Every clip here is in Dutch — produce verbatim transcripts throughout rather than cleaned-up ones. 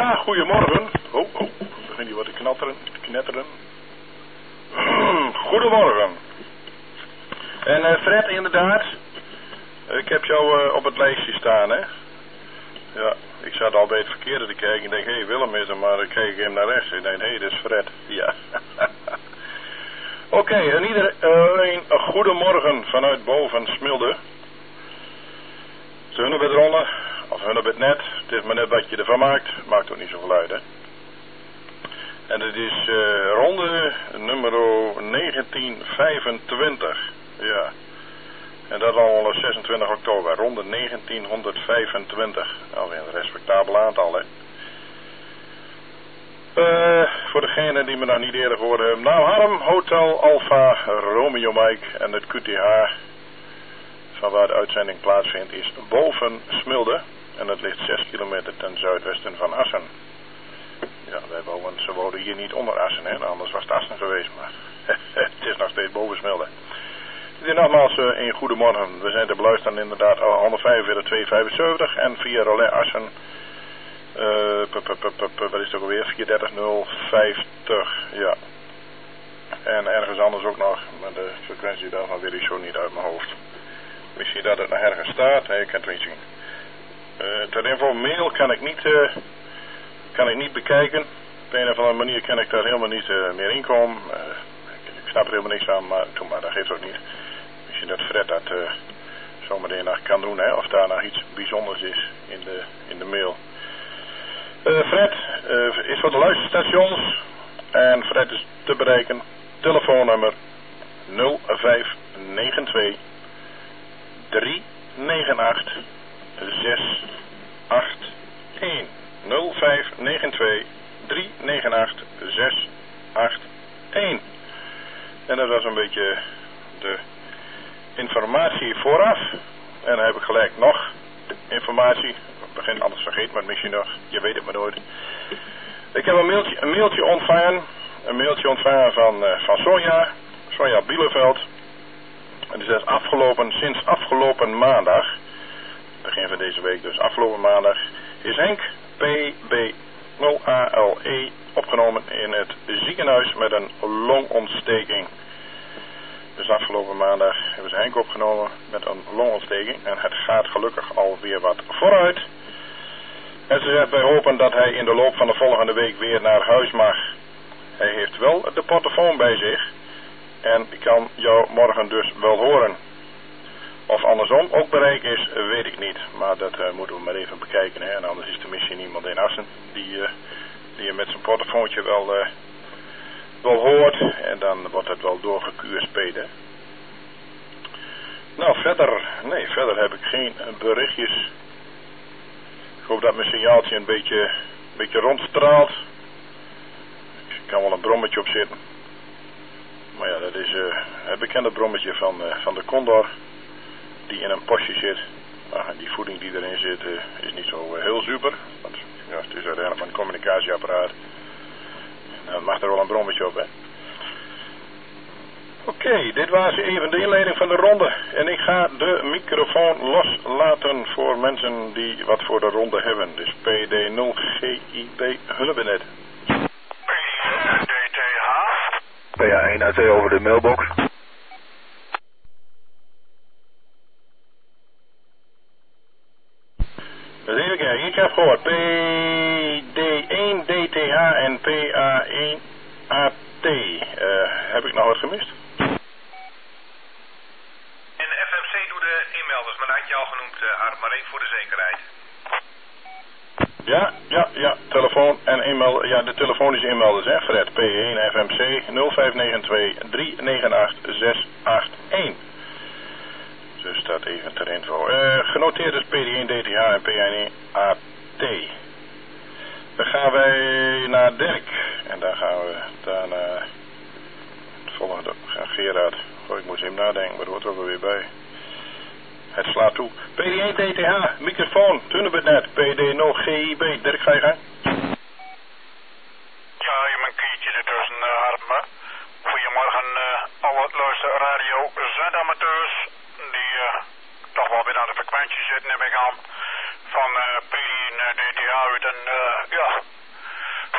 Ja, goedemorgen. Oh, oh, begin hier wat te knatteren, te knetteren. Goedemorgen. En uh, Fred, inderdaad, ik heb jou uh, op het lijstje staan, hè. Ja, ik zat al bij het verkeerde te kijken. Ik denk, hé, hey, Willem is er, maar ik keek hem naar rechts. Ik denk, hé, hey, dat is Fred. Ja. Oké, okay, en iedereen een goedemorgen vanuit boven Smilde. Ze hunnen bij het rollen, of hunnen bij het net. Het is maar net wat je ervan maakt. Maakt ook niet zoveel uit, hè. En het is uh, ronde nummer negentien vijfentwintig. Ja. En dat al zesentwintig oktober. Ronde negentienhonderdvijfentwintig. Alweer een respectabel aantal, hè. Uh, voor degene die me nog niet eerder gehoord hebben. Nou, Harm, Hotel Alpha, Romeo Mike en het Q T H. Van waar de uitzending plaatsvindt is boven Smilde. En dat ligt zes kilometer ten zuidwesten van Assen. Ja, wij wonen, ze wonen hier niet onder Assen, hè. Anders was het Assen geweest, maar het is nog steeds boven Smilde. Het is nogmaals uh, een goedemorgen. We zijn te beluisteren inderdaad al honderdvijfenveertig tweehonderdvijfenzeventig en via Relais Assen. Uh, p -p -p -p -p, wat is het ook alweer? vierhonderddertig nul vijftig, ja. En ergens anders ook nog, maar de frequentie daarvan weet ik zo niet uit mijn hoofd. Misschien dat het nog ergens staat, nee, ik kan het niet zien. Uh, ter info, mail kan ik niet, uh, kan ik niet bekijken. Op een of andere manier kan ik daar helemaal niet uh, meer in komen. Uh, ik, ik snap er helemaal niks aan, maar toen maar, dat geeft ook niet. Misschien dat Fred dat uh, zometeen nog kan doen, hè, of daar nog iets bijzonders is in de, in de mail. Uh, Fred uh, is voor de luisterstations en Fred is te bereiken. Telefoonnummer nul vijf negen twee drie negen acht zes acht een. nul vijf negen twee drie negen acht zes acht een. En dat was een beetje de informatie vooraf. En dan heb ik gelijk nog informatie. Begin anders vergeet, maar misschien nog. Je weet het maar nooit. Ik heb een mailtje, een mailtje ontvangen. Een mailtje ontvangen van, uh, van Sonja. Sonja Bieleveld. En die zegt afgelopen, sinds afgelopen maandag. Begin van deze week dus. Afgelopen maandag is Henk P B nul A L E opgenomen in het ziekenhuis met een longontsteking. Dus afgelopen maandag hebben ze Henk opgenomen met een longontsteking. En het gaat gelukkig alweer wat vooruit. En ze zegt, wij hopen dat hij in de loop van de volgende week weer naar huis mag. Hij heeft wel de portofoon bij zich. En kan jou morgen dus wel horen. Of andersom ook bereik is, weet ik niet. Maar dat uh, moeten we maar even bekijken. Hè? En anders is er misschien iemand in Assen die, uh, die je met zijn portofoontje wel, uh, wel hoort. En dan wordt het wel doorge-Q S P'd. Nou, verder, nee, verder heb ik geen berichtjes. Ik hoop dat mijn signaaltje een beetje, een beetje rondstraalt. Ik kan wel een brommetje op zitten. Maar ja, dat is uh, het bekende brommetje van, uh, van de Condor. Die in een postje zit. Ah, die voeding die erin zit uh, is niet zo uh, heel super. Want ja, het is uiteindelijk maar een communicatieapparaat. En dan mag er wel een brommetje op, hè. Oké, okay, dit was even de inleiding van de ronde. En ik ga de microfoon loslaten voor mensen die wat voor de ronde hebben. Dus P D nul G I B Hullebenet. P D T H. P A één A T over de mailbox. Dus even kijken, ik heb gehoord P D één D T H en P A één A T. Uh, heb ik nou wat gemist? En F M C doet de e-mailders, maar dat had je al genoemd, uh, Harm, maar even voor de zekerheid. Ja, ja, ja, telefoon en e-mail, ja, de telefonische e-mailders, hè, Fred, P één F M C nul vijf negen twee drie negen acht zes acht een. Dus dat even ter info. Uh, genoteerd is P D één D T H en P één A T. Dan gaan wij naar Dirk. En dan gaan we daarna het volgende gaan Gerard. Oh, ik moet even nadenken, maar dat hoort er ook alweer bij. Het slaat toe. P D één D T H, microfoon, Tunnelbednet, P D nul G I B. Dirk, ga je gang? Ja, je mijn kiertje ertussen, uh, Harm. Goedemorgen, uh, alle luisterradio zendamateurs die uh, toch wel weer aan de frequentie zitten, neem ik aan, van uh, P D één D T H uit. En uh, ja,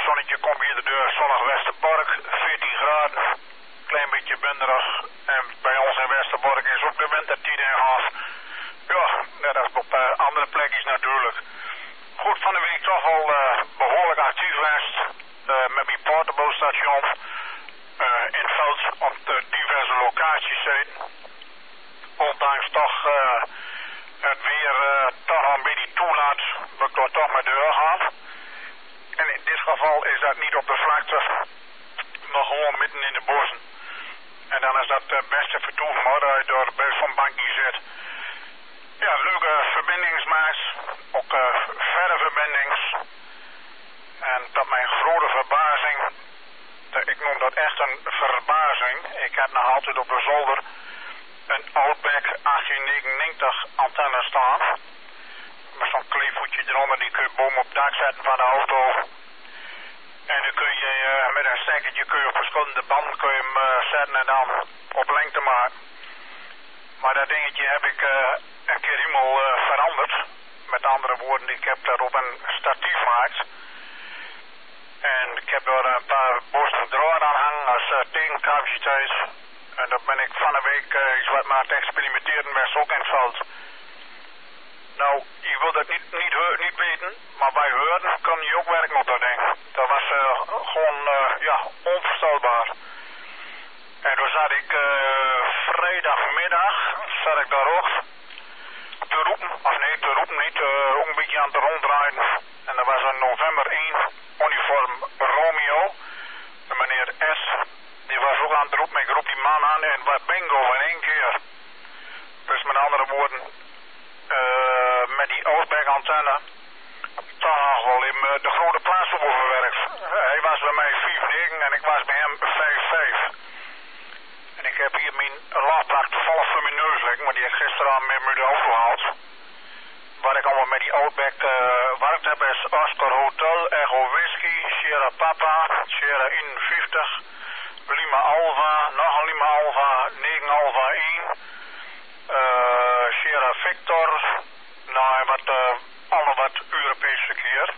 zonnetje komt hier de deur, zonnig Westerbork, veertien graden, klein beetje bunderig. En bij ons in Westerbork is ook de wintertijd in half. Ja, net als op uh, andere plekjes natuurlijk. Goed, van de week toch wel uh, behoorlijk actief geweest uh, met mijn portable stations uh, in het veld op de diverse locaties zijn. Ondanks toch uh, het weer uh, toch al een beetje toelaat, dat ik door toch mijn deur gaat. En in dit geval is dat niet op de vlakte, maar gewoon midden in de bossen. En dan is dat het beste vertoeven hoor, dat je door bij zo'n bankje zit. Ja, leuke verbindingsmaats, ook uh, verre verbindings. En tot mijn grote verbazing, de, ik noem dat echt een verbazing. Ik heb nog altijd op de zolder een Outback achttien negenennegentig antenne staan. Met zo'n kleefvoetje eronder, die kun je boven op het dak zetten van de auto. En dan kun je uh, met een stekkertje kun je op verschillende banden kun je hem uh, zetten en dan op lengte maken. Maar dat dingetje heb ik uh, een keer helemaal uh, veranderd. Met andere woorden, ik heb daarop een statief gemaakt. En ik heb er een paar borsten draad aan hangen als uh, tegencapaciteit. En dan ben ik van de week uh, iets wat maar te experimenteren met ook in het veld. Nou, je wil dat niet, niet, niet weten, maar bij horen kan je ook werken op dat ding. Dat was uh, gewoon uh, ja, onvoorstelbaar. En toen zat ik uh, vrijdagmiddag, zat ik daar ook te roepen, of nee, te roepen niet, uh, ook een beetje aan het ronddraaien. En dat was een november één uniform Romeo, de meneer S. Die was ook aan het roepen, ik roep die man aan en wat bingo in één keer. Dus met andere woorden, uh, met die Outback antenne, toch nog wel in uh, de grote plaats op overwerkt. Uh, hij was bij mij vier negen en ik was bij hem vijf vijf. En ik heb hier mijn laadpak toevallig voor mijn neus liggen, maar die heb ik gisteravond met mijn auto gehaald. Wat ik allemaal met die Outback uh, werkt heb is Oscar Hotel, Echo Whisky, Sierra Papa, Sierra eenenvijftig, Lima Alpha, nog een Lima Alpha, negen Alpha één, uh, Sierra Victor, nou en wat, uh, alle wat Europees verkeer.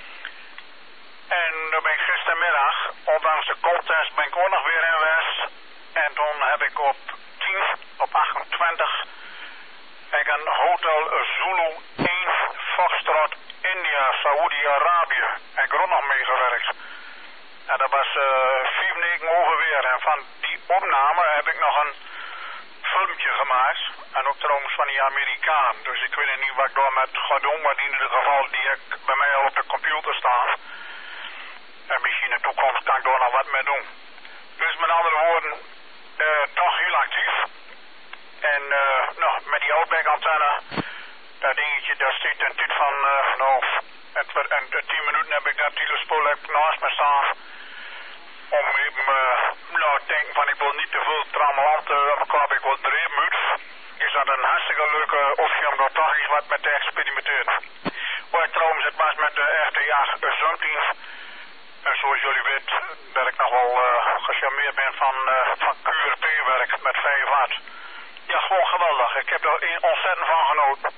En dan ben ik gistermiddag, ondanks de contest, ben ik ook nog weer in West. En toen heb ik op tien, op achtentwintig, ik een Hotel Zulu één Foxtrot India, Saoedi-Arabië. Heb ik er ook nog meegewerkt. En dat was uh, vier negen overweer. En van die opname heb ik nog een filmpje gemaakt. En ook trouwens van die Amerikaan. Dus ik weet niet wat ik daar met ga doen, maar in ieder geval die ik bij mij al op de computer staan. En misschien in de toekomst kan ik daar nog wat mee doen. Dus met andere woorden, uh, toch heel actief. En uh, nou, met die Outback antenne, dat dingetje, daar zit een tijd van, uh, nou, en tien minuten heb ik dat telespoor naast me staan. Om even, uh, nou, te denken van ik wil niet te veel trammelant, uh, klap ik wel drie minuten. Is dat een hartstikke leuke optie om daar toch iets wat met te experimenteren. Maar trouwens, het was met de R T A zeventien. En zoals jullie weten, dat ik nog wel uh, gecharmeerd ben van, uh, van Q R P-werk met vijf watt. Ja, gewoon geweldig. Ik heb er ontzettend van genoten.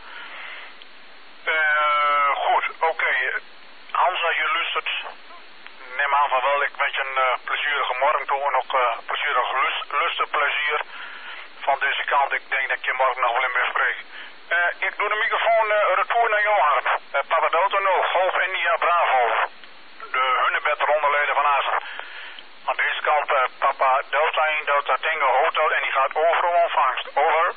Uh, goed, oké. Okay. Hans, als je luistert, neem aan van wel. Ik wens je een uh, plezierige morgen toe en ook uh, plezierig lust, lustenplezier van deze kant. Ik denk dat je morgen nog wel in mee spreekt. Uh, ik doe de microfoon uh, retour naar Johan. Uh, Papa Delta nul, Golf India Bravo. De Hunnebed rondeleiden van Azen. Aan deze kant uh, Papa Delta één, Delta Tango Hotel en die gaat over om ontvangst. Over.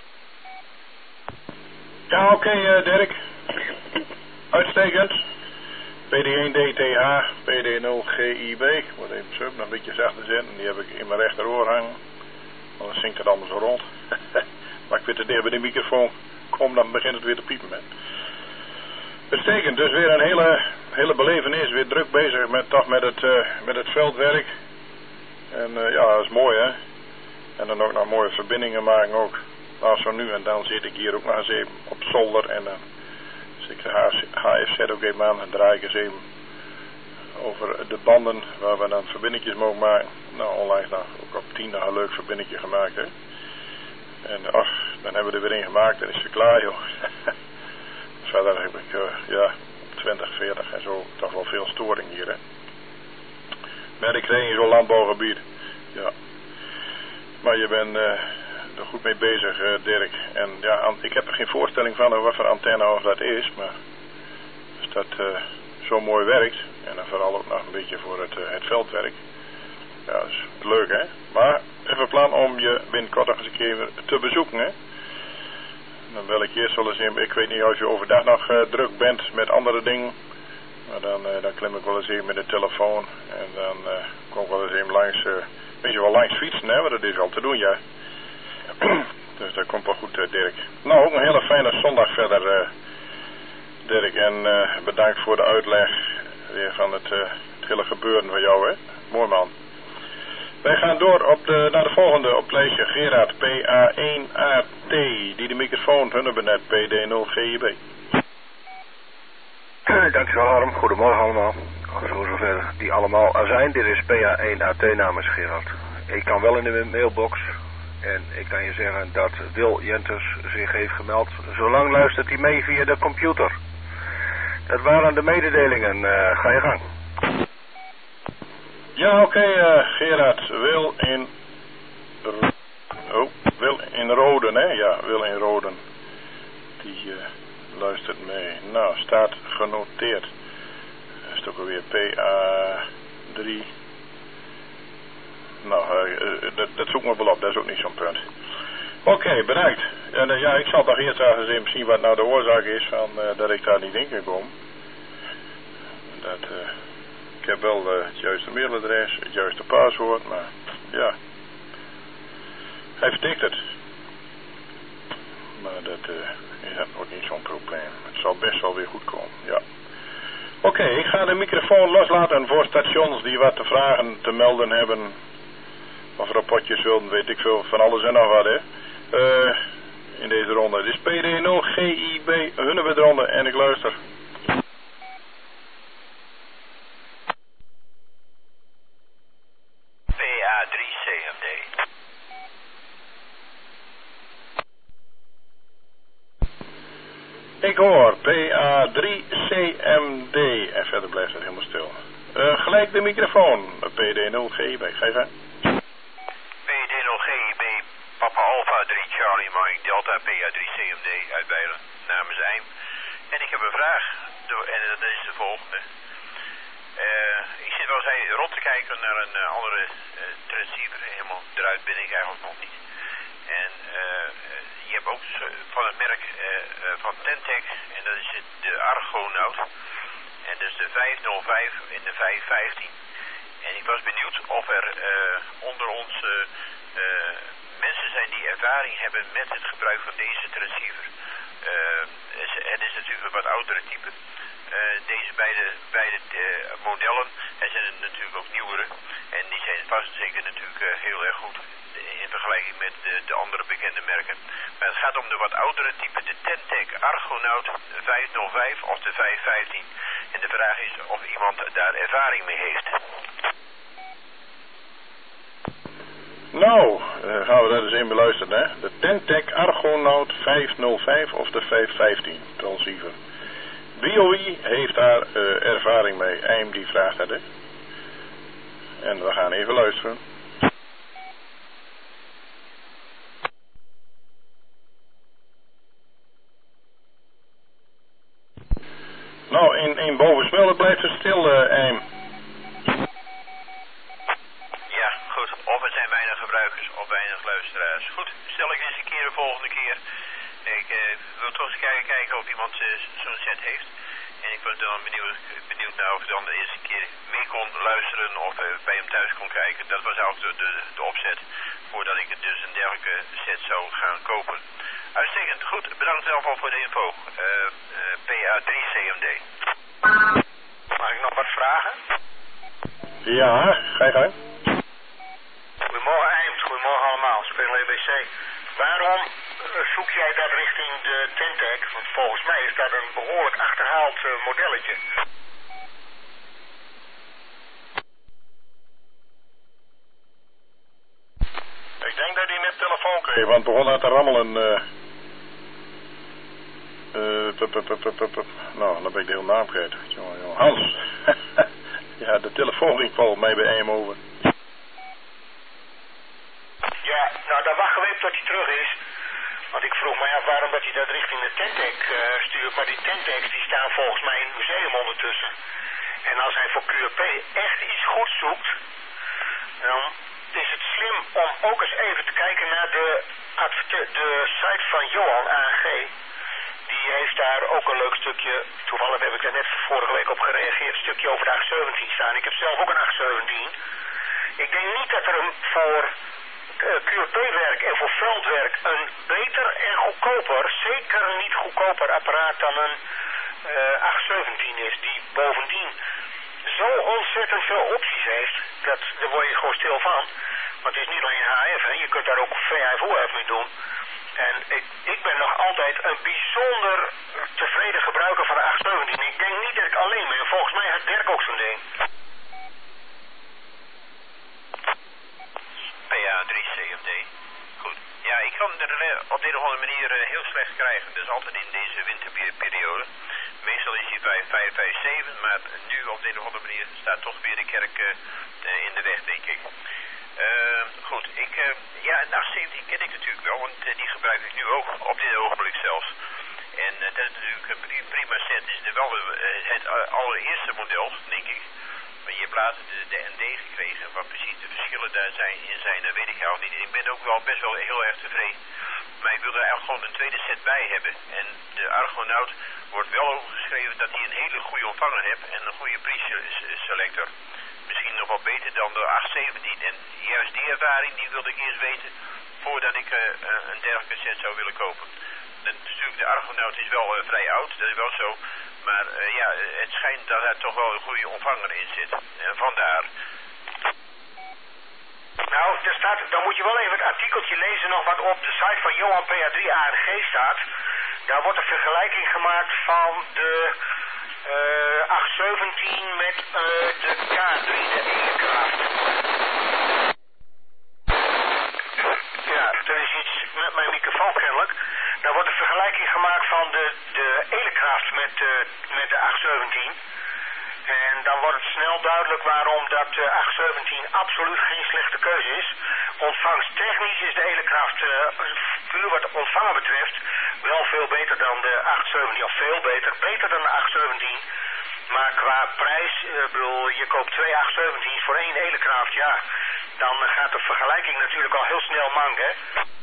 Ja, oké okay, uh, Dirk. Uitstekend. P D één D T H, P D nul G I B. Ik moet even sub nog een beetje zachter zetten. Die heb ik in mijn rechteroor hangen. Anders zinkt het allemaal zo rond. Maar ik weet het dicht bij de microfoon kom, dan begint het weer te piepen. Met. Uitstekend, dus weer een hele, hele belevenis. Weer druk bezig met, toch met, het, uh, met het veldwerk. En uh, ja, dat is mooi hè. En dan ook nog mooie verbindingen maken ook. Nou, zo nu en dan zit ik hier ook nog eens even op zolder. En dan zit ik de H F Z ook even aan en draai ik eens even over de banden waar we dan verbindingjes mogen maken. Nou, onlangs nog ook op tien nog een leuk verbindingje gemaakt hè. En ach, dan hebben we er weer een gemaakt en is het klaar joh. Verder heb ik uh, ja, twintig, veertig en zo toch wel veel storing hier hè. Maar ik kreeg in zo'n landbouwgebied. Ja. Maar je bent uh, er goed mee bezig, uh, Dirk. En ja, ik heb er geen voorstelling van uh, wat voor antenne of dat is. Maar als dat uh, zo mooi werkt. En dan vooral ook nog een beetje voor het, uh, het veldwerk. Ja, dat is leuk, hè. Maar even plan om je binnenkort nog eens een keer te bezoeken, hè. Dan wil ik eerst wel eens in, ik weet niet of je overdag nog uh, druk bent met andere dingen. Maar dan, uh, dan klim ik wel eens even met de telefoon. En dan uh, kom ik wel eens even langs, uh, weet je wel, langs fietsen, hè. Maar dat is al te doen, ja. Dus dat komt wel goed, uh, Dirk. Nou, ook een hele fijne zondag verder, uh, Dirk. En uh, bedankt voor de uitleg weer van het, uh, het hele gebeuren van jou, hè. Mooi man. Wij gaan door op de, naar de volgende op lijstje. Gerard, P A één A T, die de microfoon Hunnebenet, P D nul G I B. Dankjewel Harm, goedemorgen allemaal. Zo zover die allemaal er zijn. Dit is P A één A T namens Gerard. Ik kan wel in de mailbox en ik kan je zeggen dat Wil Jenters zich heeft gemeld. Zolang luistert hij mee via de computer. Dat waren de mededelingen, uh, ga je gang. Ja, oké, okay, uh, Gerard, Wil in... Oh, Wil in Roden, hè? Ja, Wil in Roden. Die uh, luistert mee. Nou, staat genoteerd. Dat is toch alweer P A drie. Nou, uh, uh, dat, dat zoek me wel op, dat is ook niet zo'n punt. Oké, okay, bedankt. En uh, ja, ik zal toch eerst eens even zien wat nou de oorzaak is van uh, dat ik daar niet in kan komen. Dat... Uh, Ik heb wel uh, het juiste mailadres, het juiste paswoord, maar ja. Hij vertikt het. Maar dat uh, is ook niet zo'n probleem. Het zal best wel weer goed komen, ja. Oké, okay, ik ga de microfoon loslaten voor stations die wat te vragen te melden hebben. Of rapportjes wilden, weet ik veel, van alles en nog wat, hè. Uh, in deze ronde. Dit is P D nul G I B, Hunnebedronde en ik luister. Ik hoor P A drie C M D en verder blijft het helemaal stil. Uh, gelijk de microfoon, P D nul G I B, ga je gang. P D nul G I B, Papa Alpha drie Charlie Mike Delta P A drie C M D uit Bijlen namens Eim. En ik heb een vraag, en dat is de volgende. Uh, ik zit wel eens rond te kijken naar een uh, andere uh, transceiver, helemaal eruit ben ik eigenlijk nog niet. En uh, je hebt ook van het merk uh, uh, van Tentec, en dat is de Argonaut. En dat is de vijfhonderdvijf en de vijfhonderdvijftien. En ik was benieuwd of er uh, onder ons uh, uh, mensen zijn die ervaring hebben met het gebruik van deze transceiver. Uh, het is natuurlijk een wat oudere type. Uh, deze beide, beide uh, modellen, er zijn er natuurlijk ook nieuwere. En die zijn vast zeker natuurlijk uh, heel erg goed in vergelijking met de, de andere bekende merken. Maar het gaat om de wat oudere type, de Tentec Argonaut vijfhonderdvijf of de vijfhonderdvijftien. En de vraag is of iemand daar ervaring mee heeft. Nou, uh, gaan we dat eens even beluisteren, hè. De Tentec Argonaut vijfhonderdvijf of de vijfhonderdvijftien transceiver. Wie of wie heeft daar uh, ervaring mee? Eim die vraagt dat, hè. En we gaan even luisteren. Nou, in, in Bovensmilde blijft het stil, uh, Eim. Ja, goed. Of er zijn weinig gebruikers of weinig luisteraars. Goed, stel ik eens een keer de volgende keer. Ik uh, wil toch eens kijken, kijken of iemand uh, zo'n set heeft. En ik was dan benieuwd, benieuwd naar of ik dan de eerste keer mee kon luisteren of uh, bij hem thuis kon kijken. Dat was ook de, de, de opzet voordat ik dus een dergelijke set zou gaan kopen. Uitstekend, goed. Bedankt in ieder geval voor de info. Uh, uh, P A drie C M D. Mag ik nog wat vragen? Ja, ga je gang. Goedemorgen Eimt, goedemorgen allemaal. Speel E B C. Waarom zoek jij dat richting de Tentec? Want volgens mij is dat een behoorlijk achterhaald uh, modelletje. Ik denk dat hij net telefoon kreeg, want begon aan te rammelen. Uh, uh, pup, pup, pup, pup, pup. Nou, dan ben ik de hele naam kwijt. Jongen, jongen. Hans. Ja, Ja, de telefoon ging volgens mij bij hem over. Ja, nou dan wachten we even tot hij terug is. Want ik vroeg mij af waarom dat hij dat richting de Tentek uh, stuurt. Maar die Tenteks die staan volgens mij in het museum ondertussen. En als hij voor Q R P echt iets goeds zoekt, dan is het slim om ook eens even te kijken naar de, de site van Johan A N G. Die heeft daar ook een leuk stukje, toevallig heb ik daar net vorige week op gereageerd, een stukje over de acht zeventien staan. Ik heb zelf ook een acht zeventien. Ik denk niet dat er een voor uh, Q R P-werk en voor veldwerk een beter en goedkoper, zeker niet goedkoper apparaat dan een uh, acht zeventien is, die bovendien zo ontzettend veel opties heeft, dat, daar word je gewoon stil van. Want het is niet alleen H F, hè. Je kunt daar ook V H F O F mee doen. En ik, ik ben nog altijd een bijzonder tevreden gebruiker van de acht zeventien. Ik denk niet dat ik alleen ben. Volgens mij heeft Dirk ook zo'n ding. P A drie C M D. Goed. Ja, ik kan er op de een of andere manier heel slecht krijgen. Dus altijd in deze winterperiode. Meestal is hij bij vijf vijf zeven, maar nu op de een of andere manier staat toch weer de kerk uh, in de weg, denk ik. Uh, goed, ik, uh, ja, de acht zeventien ken ik natuurlijk wel, want uh, die gebruik ik nu ook, op dit ogenblik zelfs. En uh, dat is natuurlijk een prima set, is er wel uh, het uh, allereerste model, denk ik. Maar je hebt later de, de N D gekregen, wat precies de verschillen daar zijn in zijn, uh, weet ik al niet. Ik ben ook wel best wel heel erg tevreden. Maar ik wil er eigenlijk gewoon een tweede set bij hebben. En de Argonaut wordt wel overgeschreven dat hij een hele goede ontvanger heeft en een goede pre-selector. Misschien nog wel beter dan de acht zeventien. En juist die ervaring die wilde ik eerst weten voordat ik uh, een dergelijke set zou willen kopen. En natuurlijk, de Argonaut is wel uh, vrij oud, dat is wel zo. Maar uh, ja, het schijnt dat er toch wel een goede ontvanger in zit. En vandaar. Nou, er staat, dan moet je wel even het artikeltje lezen nog wat op de site van Johan P A drie A N G staat. Daar wordt een vergelijking gemaakt van de uh, acht zeventien met uh, de K drie, de Elekraft. Ja, er is iets met mijn microfoon kennelijk. Daar wordt een vergelijking gemaakt van de, de Elekraft met, uh, met de acht zeventien. En dan wordt het snel duidelijk waarom dat de acht zeventien absoluut geen slechte keuze is. Ontvangstechnisch is de Elekraft, uh, puur wat ontvangen betreft, wel veel beter dan de acht zeventien. Of veel beter, beter dan de acht zeventien. Maar qua prijs, uh, bedoel, je koopt twee acht zeventien's voor één Elekraft, ja. Dan uh, gaat de vergelijking natuurlijk al heel snel mank, hè.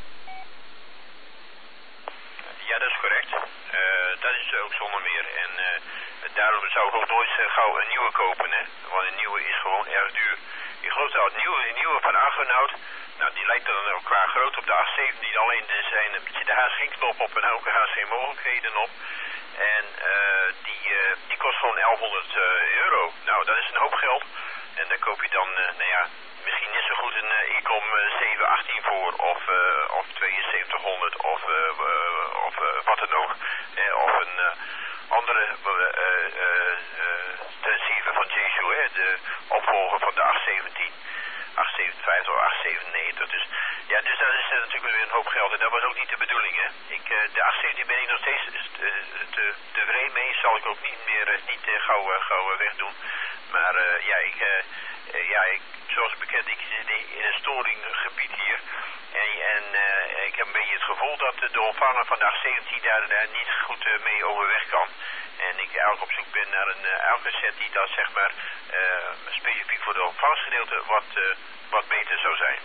Ja, dat is correct. Uh, dat is ook zonder meer. En uh, daarom zou ik ook nooit uh, gauw een nieuwe kopen, hè. Want een nieuwe is gewoon erg duur. Ik geloof dat het nieuwe, het nieuwe van Argonaut, nou die lijkt dan ook qua grootte op de acht zeventien. Alleen er zijn een beetje de H S G-knop op en ook de H S G-mogelijkheden op. En uh, die, uh, die kost gewoon elfhonderd euro. Nou, dat is een hoop geld. En daar koop je dan, uh, nou ja, misschien niet zo goed een uh, Ecom zeven achttien voor, of, uh, of zevenentwintighonderd, of, uh, uh, of uh, wat dan ook. Uh, of een uh, andere uh, uh, uh, transceiver van Jesu, hè, de opvolger van de acht zeventien. acht zevenenvijftig of acht zevenennegentig. Dus ja, dus dat is uh, natuurlijk weer een hoop geld. En dat was ook niet de bedoeling, hè. Ik, uh, de acht zeventien ben ik nog steeds uh, te, tevreden mee. Zal ik ook niet meer uh, niet uh, gauw, uh, gauw uh, wegdoen. Maar uh, ja, ik, uh, uh, ja, ik, zoals bekend, ik zit in een storinggebied hier. En, en uh, ik heb een beetje het gevoel dat de ontvanger van de acht zeventien daar, daar niet goed uh, mee overweg kan. En ik eigenlijk op zoek ben naar een uh, elke set die dat zeg maar uh, specifiek voor de ontvangsgedeelte wat, uh, wat beter zou zijn.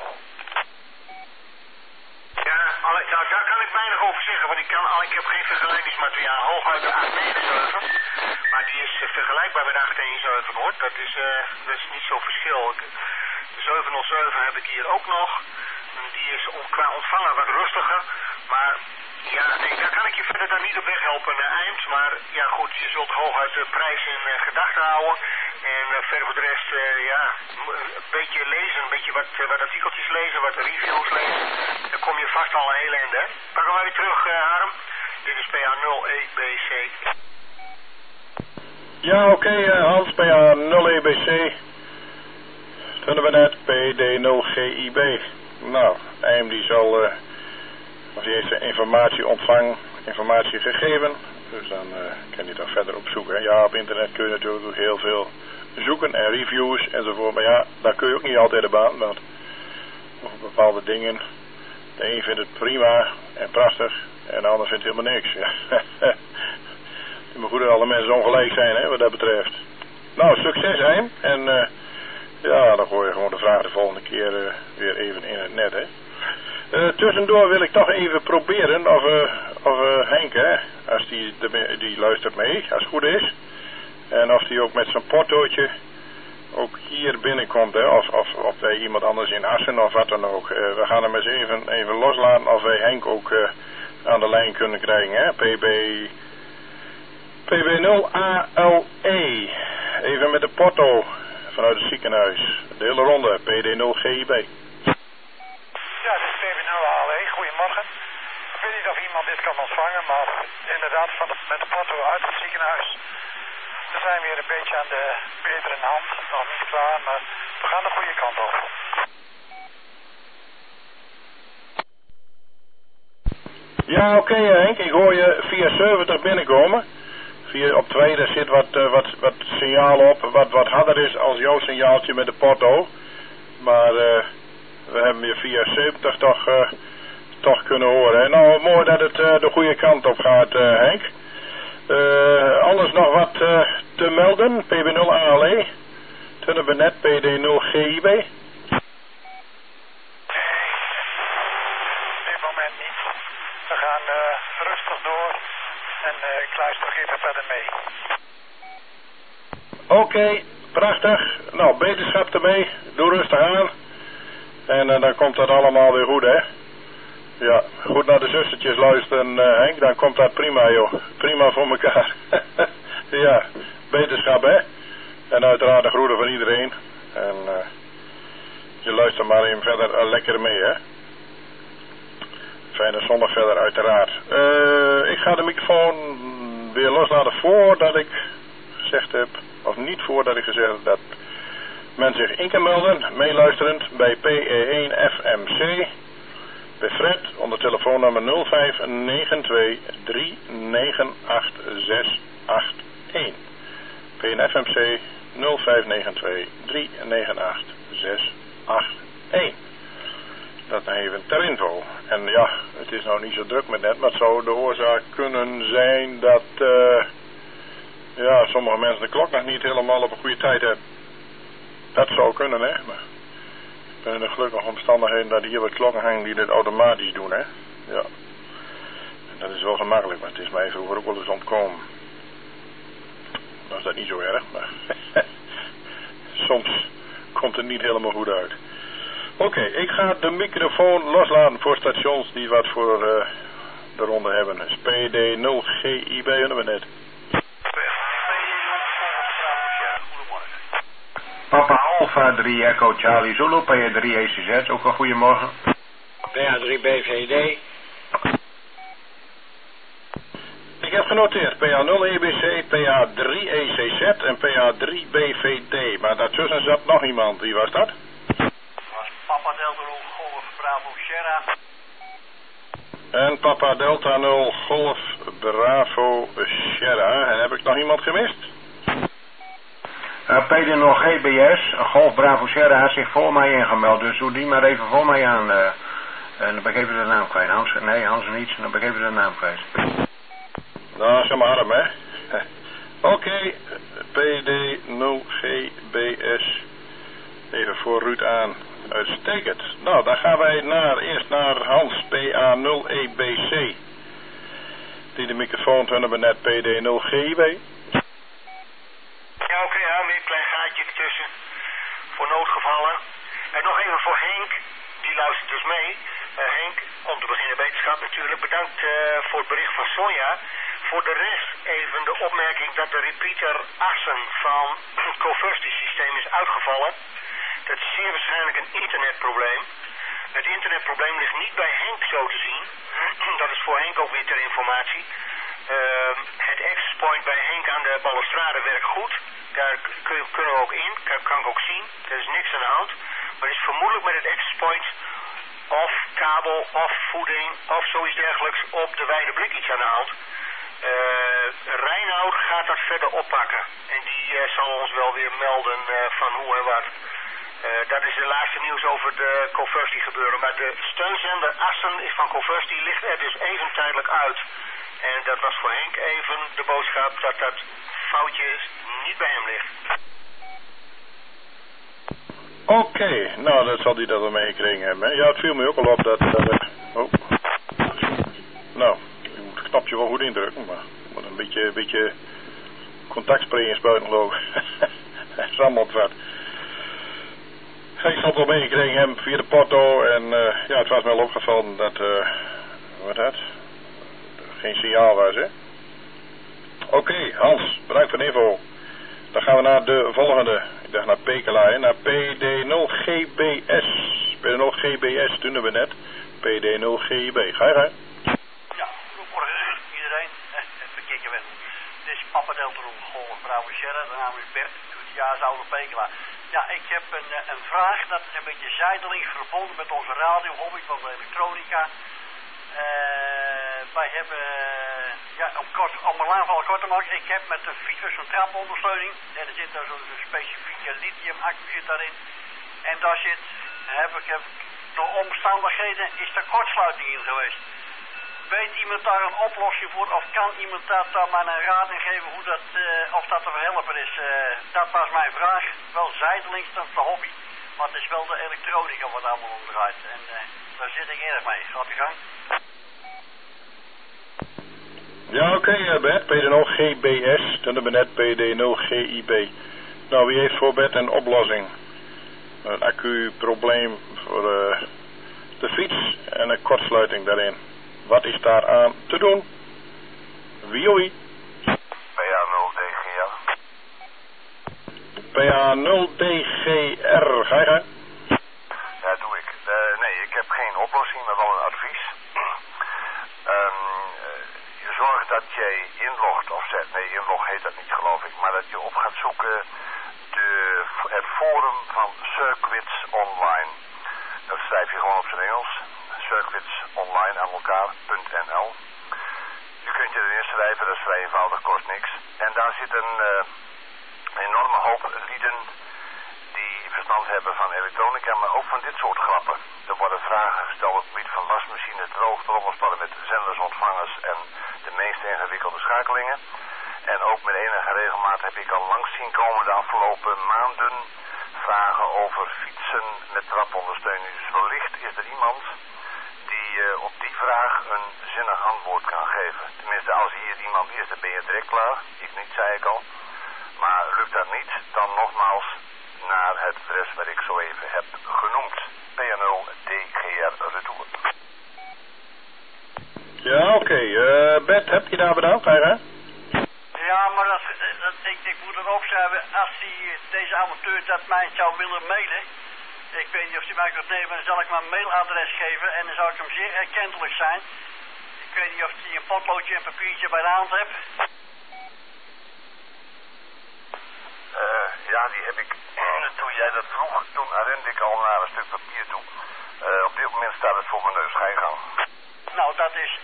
Ja, nou daar kan ik weinig over zeggen, want ik, kan, ik heb geen vergelijkingsmateriaal. Hooguit de acht negenenzeventig, maar die is uh, vergelijkbaar met de acht eenenzeventig hoor. Dat is, uh, dat is niet zo'n verschil. De zevenhonderdzeven heb ik hier ook nog. Die is qua ontvanger wat rustiger, maar ja, nee, daar kan ik je verder dan niet op weg helpen, uh, Eind. Maar ja goed, je zult hooguit de prijs in uh, gedachten houden. En uh, verder voor de rest, uh, ja, een beetje lezen, een beetje wat, uh, wat artikeltjes lezen, wat reviews lezen. Dan kom je vast al een heel eind, hè. Pak hem maar weer terug, uh, Harm. Dit is P A nul E B C. Ja, oké, okay, uh, Hans, P A nul E B C. Vinden we net, P D nul G I B. Nou, I M die zal uh, als eerste informatie ontvangen, informatie gegeven. Dus dan uh, kan je dat verder opzoeken. Ja, op internet kun je natuurlijk ook heel veel zoeken en reviews enzovoort. Maar ja, daar kun je ook niet altijd op aan, want over bepaalde dingen, de een vindt het prima en prachtig en de ander vindt helemaal niks. Maar goed dat alle mensen ongelijk zijn, hè, wat dat betreft. Nou, succes Hein. En uh, ja, dan gooi je gewoon de vraag de volgende keer uh, weer even in het net, hè. Uh, tussendoor wil ik toch even proberen of, uh, of uh, Henk, hè, als die, de, die luistert mee, als het goed is. En of die ook met zijn portootje ook hier binnenkomt, hè, of, of, of bij iemand anders in Assen of wat dan ook. Uh, we gaan hem eens even, even loslaten of wij Henk ook uh, aan de lijn kunnen krijgen, hè. P B... P B nul A L E. Even met de porto vanuit het ziekenhuis. De hele ronde. P D nul G I B. Ja, dit is P B nul A L E. Goedemorgen. Ik weet niet of iemand dit kan ontvangen, maar inderdaad van de, met de porto uit het ziekenhuis. We zijn weer een beetje aan de betere hand. Nog niet klaar, maar we gaan de goede kant op. Ja, oké okay, Henk. Ik hoor je via zeventig binnenkomen. Via, op twee, daar zit wat, uh, wat, wat signaal op, wat, wat harder is als jouw signaaltje met de porto. Maar uh, we hebben je via zeventig toch, uh, toch kunnen horen. Hè? Nou, mooi dat het uh, de goede kant op gaat, uh, Henk. Uh, anders nog wat uh, te melden, P B nul A L E. Toen hebben we net P D nul G I B. Nee, op dit moment niet. We gaan uh, rustig door. En uh, ik luister even verder mee. Oké, okay, prachtig. Nou, beterschap ermee. Doe rustig aan. En uh, dan komt dat allemaal weer goed, hè. Ja, goed naar de zustertjes luisteren, uh, Henk. Dan komt dat prima, joh. Prima voor elkaar. Ja, beterschap, hè. En uiteraard de groeten van iedereen. En uh, je luistert maar even verder uh, lekker mee, hè. Fijne zondag verder, uiteraard. Uh, ik ga de microfoon weer loslaten voordat ik gezegd heb, of niet voordat ik gezegd heb dat men zich in kan melden, meeluisterend bij P E één F M C, bij Fred, onder telefoonnummer nul vijf negen twee drie negen acht zes acht een. P E één F M C nul vijf negen twee drie negen acht zes acht een. Dat nog even ter info. En ja, het is nou niet zo druk met net, maar het zou de oorzaak kunnen zijn dat uh, ja, sommige mensen de klok nog niet helemaal op een goede tijd hebben. Dat zou kunnen, hè. Maar ik ben in de gelukkige omstandigheden dat hier wat klokken hangen die dit automatisch doen, hè. Ja. En dat is wel gemakkelijk, maar het is mij vroeger ook wel eens ontkomen. Dan is dat niet zo erg, maar soms komt het niet helemaal goed uit. Oké, okay, ik ga de microfoon loslaten voor stations die wat voor uh, de ronde hebben. Dus P D nul G I B hebben we net. Papa Alpha drie Echo Charlie Zulu, P A drie E C Z, ook een goedemorgen. P A drie B V D. Ik heb genoteerd P A nul E B C, P A drie E C Z en P A drie B V D. Maar daartussen zat nog iemand. Wie was dat? Papa Delta nul Golf Bravo Sierra. En Papa Delta nul Golf Bravo Sierra. En heb ik nog iemand gemist? Uh, P D nul G B S, Golf Bravo Sierra, had zich voor mij ingemeld. Dus doe die maar even voor mij aan. Uh, en dan begrepen ze de naam kwijt. Hans, nee, Hans niet. Dan begrepen ze de naam kwijt. Nou, zeg maar hem, hè. Oké, okay. P D nul G B S. Even voor Ruud aan. Uitstekend. Nou, dan gaan wij naar, eerst naar Hans, P A nul E B C. Die de microfoon hebben we net P D nul G I B. Ja, oké, okay, ja, met een klein gaatje ertussen. Voor noodgevallen. En nog even voor Henk. Die luistert dus mee. Uh, Henk, om te beginnen wetenschap natuurlijk. Bedankt uh, voor het bericht van Sonja. Voor de rest even de opmerking dat de repeater Assen van het Coversti systeem is uitgevallen. Dat is zeer waarschijnlijk een internetprobleem. Het internetprobleem ligt niet bij Henk zo te zien. Dat is voor Henk ook weer ter informatie. Uh, het access point bij Henk aan de balustrade werkt goed. Daar kun, kunnen we ook in, kan, kan ik ook zien. Er is niks aan de hand. Maar er is vermoedelijk met het access point of kabel of voeding of zoiets dergelijks op de wijde blik iets aan de hand. Uh, Reinoud gaat dat verder oppakken. En die uh, zal ons wel weer melden uh, van hoe en wat. Uh, dat is de laatste nieuws over de Coversti gebeuren. Maar de steunzender Assen is van Coversti ligt er dus even tijdelijk uit. En dat was voor Henk even de boodschap dat dat foutje niet bij hem ligt. Oké, okay, nou dat zal hij dat wel meegekregen hebben. Hè? Ja, het viel me ook al op dat... dat uh, oh. Nou, je moet het knopje wel goed indrukken, maar je moet een beetje, een beetje contactspray in spuiten geloof ik. Dat is allemaal wat. Ik zal het wel meegekregen hebben via de porto en uh, ja, het was me wel opgevallen dat... Uh, wat dat? Geen signaal was, hè? Oké, okay, Hans, bedankt voor de info. Dan gaan we naar de volgende. Ik dacht naar Pekela, hè? Naar P D nul G B S. P D nul G B S, toen hebben we net. P D nul G I B. Ga je, ga je? Ja, goedemorgen iedereen. Even kijken wel. Dit is Papa Deltaroen, Golf, Bravo Sierra. De naam is Bert, twintig jaar oude Pekela. Ja, ik heb een, een vraag. Dat is een beetje zijdelings verbonden met onze radiohobby van de elektronica. Uh, wij hebben, uh, ja, om, kort, om een aanval kort te maken, ik heb met de fiets een trapondersteuning en er zit daar zo'n specifieke lithium accu zit daarin. En daar zit, heb ik, heb, door omstandigheden is er kortsluiting in geweest. Weet iemand daar een oplossing voor of kan iemand dat daar maar een raad in geven hoe dat, uh, of dat te verhelpen is? Uh, dat was mijn vraag, wel zijdelings, dat is de hobby, maar het is wel de elektronica wat allemaal omdraait en uh, daar zit ik erg mee. Gaat u gang? Ja, oké, okay, Bert. P D nul G B S, dan hebben we net P D nul G I B. Nou, wie heeft voor Bert een oplossing? Een accu-probleem voor uh, de fiets en een kortsluiting daarin. Wat is daar aan te doen? Wie of wie? P A nul D G R. P A nul D G R, ga je gang? Ja, doe ik. Uh, nee, ik heb geen oplossing, maar wel een advies. um, Je zorgt dat jij inlogt, of zet, nee, inlog heet dat niet geloof ik, maar dat je op gaat zoeken de, het forum van Circuits Online. Dat schrijf je gewoon op zijn Engels, Circuits Online aan elkaar.nl. Je kunt je erin schrijven, dat is vrij eenvoudig, kost niks. En daar zit een uh, enorme hoop lieden die verstand hebben van elektronica, maar ook van dit soort grappen. Er worden vragen gesteld op het gebied van wasmachine, droogtrommelspannen met zenders, ontvangers en de meest ingewikkelde schakelingen. En ook met enige regelmaat heb ik al langs zien komen de afgelopen maanden vragen over fietsen met trapondersteuning. Dus wellicht is er iemand die uh, op die vraag een zinnig antwoord kan geven. Tenminste, als hier iemand is, dan ben je direct klaar. Ik niet, zei ik al. Maar lukt dat niet, dan nogmaals naar het adres wat ik zo even heb genoemd. P nul D G R Retour. Ja, oké. Okay. Uh, Bert, heb je daar bedankt, hè? Ja, maar dat, dat, ik, ik moet erop schrijven, als die, deze amateur dat mij zou willen mailen, ik weet niet of hij mij kunt nemen, dan zal ik mijn mailadres geven en dan zou ik hem zeer erkentelijk zijn. Ik weet niet of hij een potloodje en papiertje bij de hand hebt. Uh, ja, die heb ik. Toen jij dat vroeg, toen rende ik al naar een stuk papier toe. Uh, op dit moment staat het voor mijn neus. Ga je gang. Nou, dat is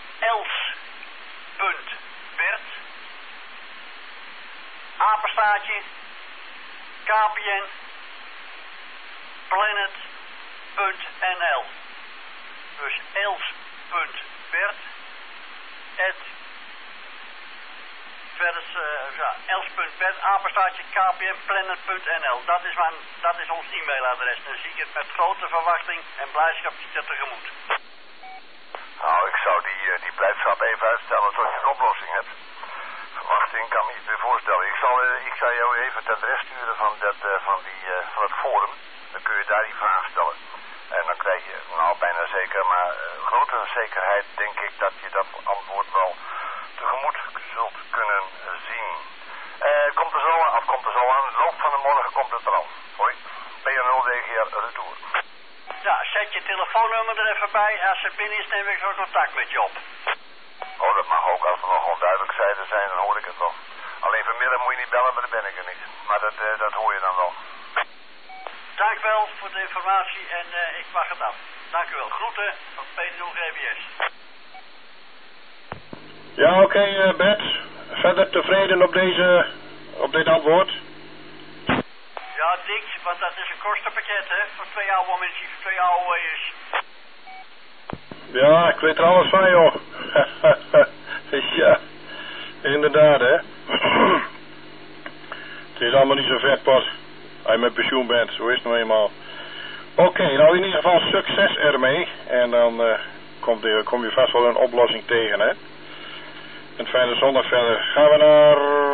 els.bert apenstaartje K P N planet.nl. Dus els.bert at verder uh, ja, els.bert apenstaartje K P N planet.nl. Dat is mijn, dat is ons e-mailadres. Dan zie ik het met grote verwachting en blijdschap zie ik dat tegemoet. Nou, ik zou die, uh, die blijdschap even uitstellen tot je een oplossing hebt. Verwachting kan me niet meer voorstellen. Ik zal, uh, ik zal jou even het adres sturen van, dat, uh, van, die, uh, van het forum. Dan kun je daar die vraag stellen. En dan krijg je, nou bijna zeker, maar uh, grotere zekerheid denk ik dat je dat antwoord wel tegemoet zult kunnen zien. Uh, komt er zo aan, of komt er zo aan. In de loop van de morgen komt het er al. Hoi, P nul D G R Retour. Ja, zet je telefoonnummer er even bij. Als het binnen is, neem ik zo contact met je op. Oh, dat mag ook. Als er nog onduidelijk zijden zijn, dan hoor ik het wel. Alleen vanmiddag moet je niet bellen, maar dan ben ik er niet. Maar dat, uh, dat hoor je dan wel. Dank wel voor de informatie en uh, ik wacht het af. Dank u wel. Groeten van P nul G B S. Ja, oké, okay, uh, Bert. Verder tevreden op deze, op dit antwoord? Ja, Dick, want dat is een kostenpakket, hè? Voor twee oude mensen, voor twee oude is. Ja, ik weet er alles van, joh. Ja, inderdaad, hè. Het is allemaal niet zo vet, pas. Als je met pensioen bent, zo is het nou eenmaal. Oké, okay, nou in ieder geval succes ermee. En dan uh, komt er, kom je vast wel een oplossing tegen, hè. En fijne zondag verder. Gaan we naar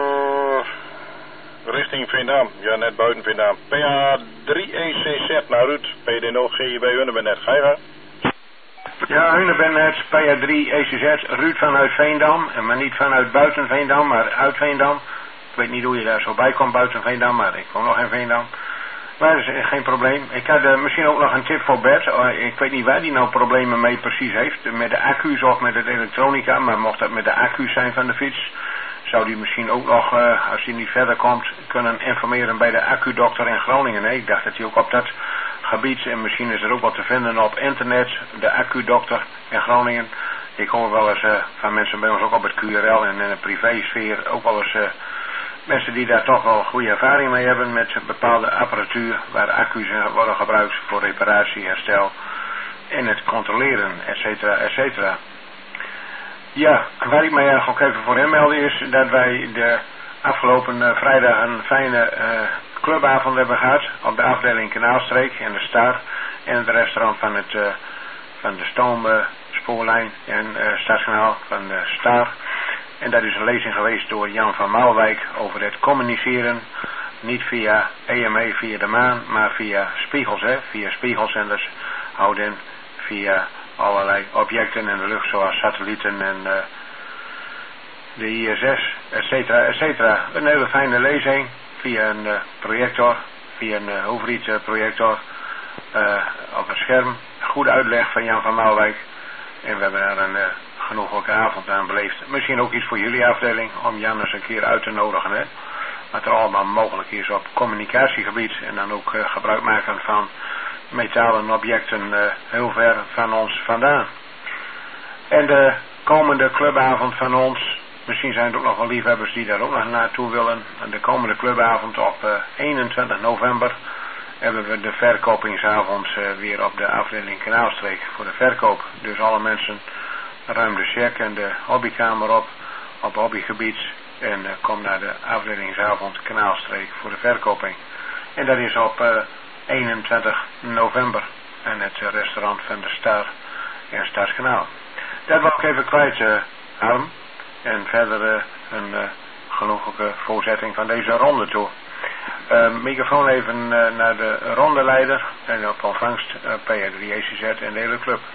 richting Veendam. Ja, net buiten Veendam. P A drie E C Z naar Ruud. P D nul G I B Hunnebenet. Ga je gaan? Ja, Hunnebenet, P A drie E C Z. Ruud vanuit Veendam. Maar niet vanuit buiten Veendam, maar uit Veendam. Ik weet niet hoe je daar zo bij komt buiten Veendam, maar ik kom nog in Veendam. Maar dat is geen probleem. Ik had uh, misschien ook nog een tip voor Bert. Uh, ik weet niet waar die nou problemen mee precies heeft. Met de accu's of met het elektronica. Maar mocht dat met de accu's zijn van de fiets, zou die misschien ook nog, uh, als hij niet verder komt, kunnen informeren bij de accudokter in Groningen. Nee, ik dacht dat hij ook op dat gebied, en misschien is er ook wat te vinden op internet, de accudokter in Groningen. Ik hoor wel eens uh, van mensen bij ons ook op het Q R L en in de privésfeer ook wel eens uh, mensen die daar toch wel goede ervaring mee hebben met bepaalde apparatuur waar accu's worden gebruikt voor reparatie, herstel en het controleren, et cetera, et cetera. Ja, waar ik mij eigenlijk ook even voor inmelde is dat wij de afgelopen uh, vrijdag een fijne uh, clubavond hebben gehad op de afdeling Kanaalstreek in de Star en het restaurant van, het, uh, van de stoomspoorlijn uh, en uh, Stadskanaal van de Star. En dat is een lezing geweest door Jan van Maalwijk over het communiceren, niet via E M E, via de maan, maar via spiegels, hè, via spiegelzenders, houden via allerlei objecten in de lucht, zoals satellieten en uh, de I S S, et cetera, et cetera. Een hele fijne lezing via een uh, projector, via een uh, Hoefriet projector uh, op een scherm. Goede uitleg van Jan van Maalwijk. En we hebben daar een uh, genoeglijke avond aan beleefd. Misschien ook iets voor jullie afdeling, om Jan eens een keer uit te nodigen, hè. Wat er allemaal mogelijk is op communicatiegebied. En dan ook uh, gebruik maken van metalen objecten uh, heel ver van ons vandaan. En de komende clubavond van ons, misschien zijn er ook nog wel liefhebbers die daar ook nog naartoe willen. En de komende clubavond op uh, eenentwintig november hebben we de verkopingsavond uh, weer op de afdeling Kanaalstreek voor de verkoop. Dus alle mensen ruim de check en de hobbykamer op, op hobbygebied. En uh, kom naar de afdelingsavond Kanaalstreek voor de verkoping. En dat is op uh, eenentwintig november. En het uh, restaurant van de Star en Starskanaal. Dat wil ik even kwijt, uh, Harm. En verder uh, een uh, genoeglijke voorzetting van deze ronde toe. Uh, microfoon even uh, naar de rondeleider. En op ontvangst uh, P A drie E C Z en de hele club.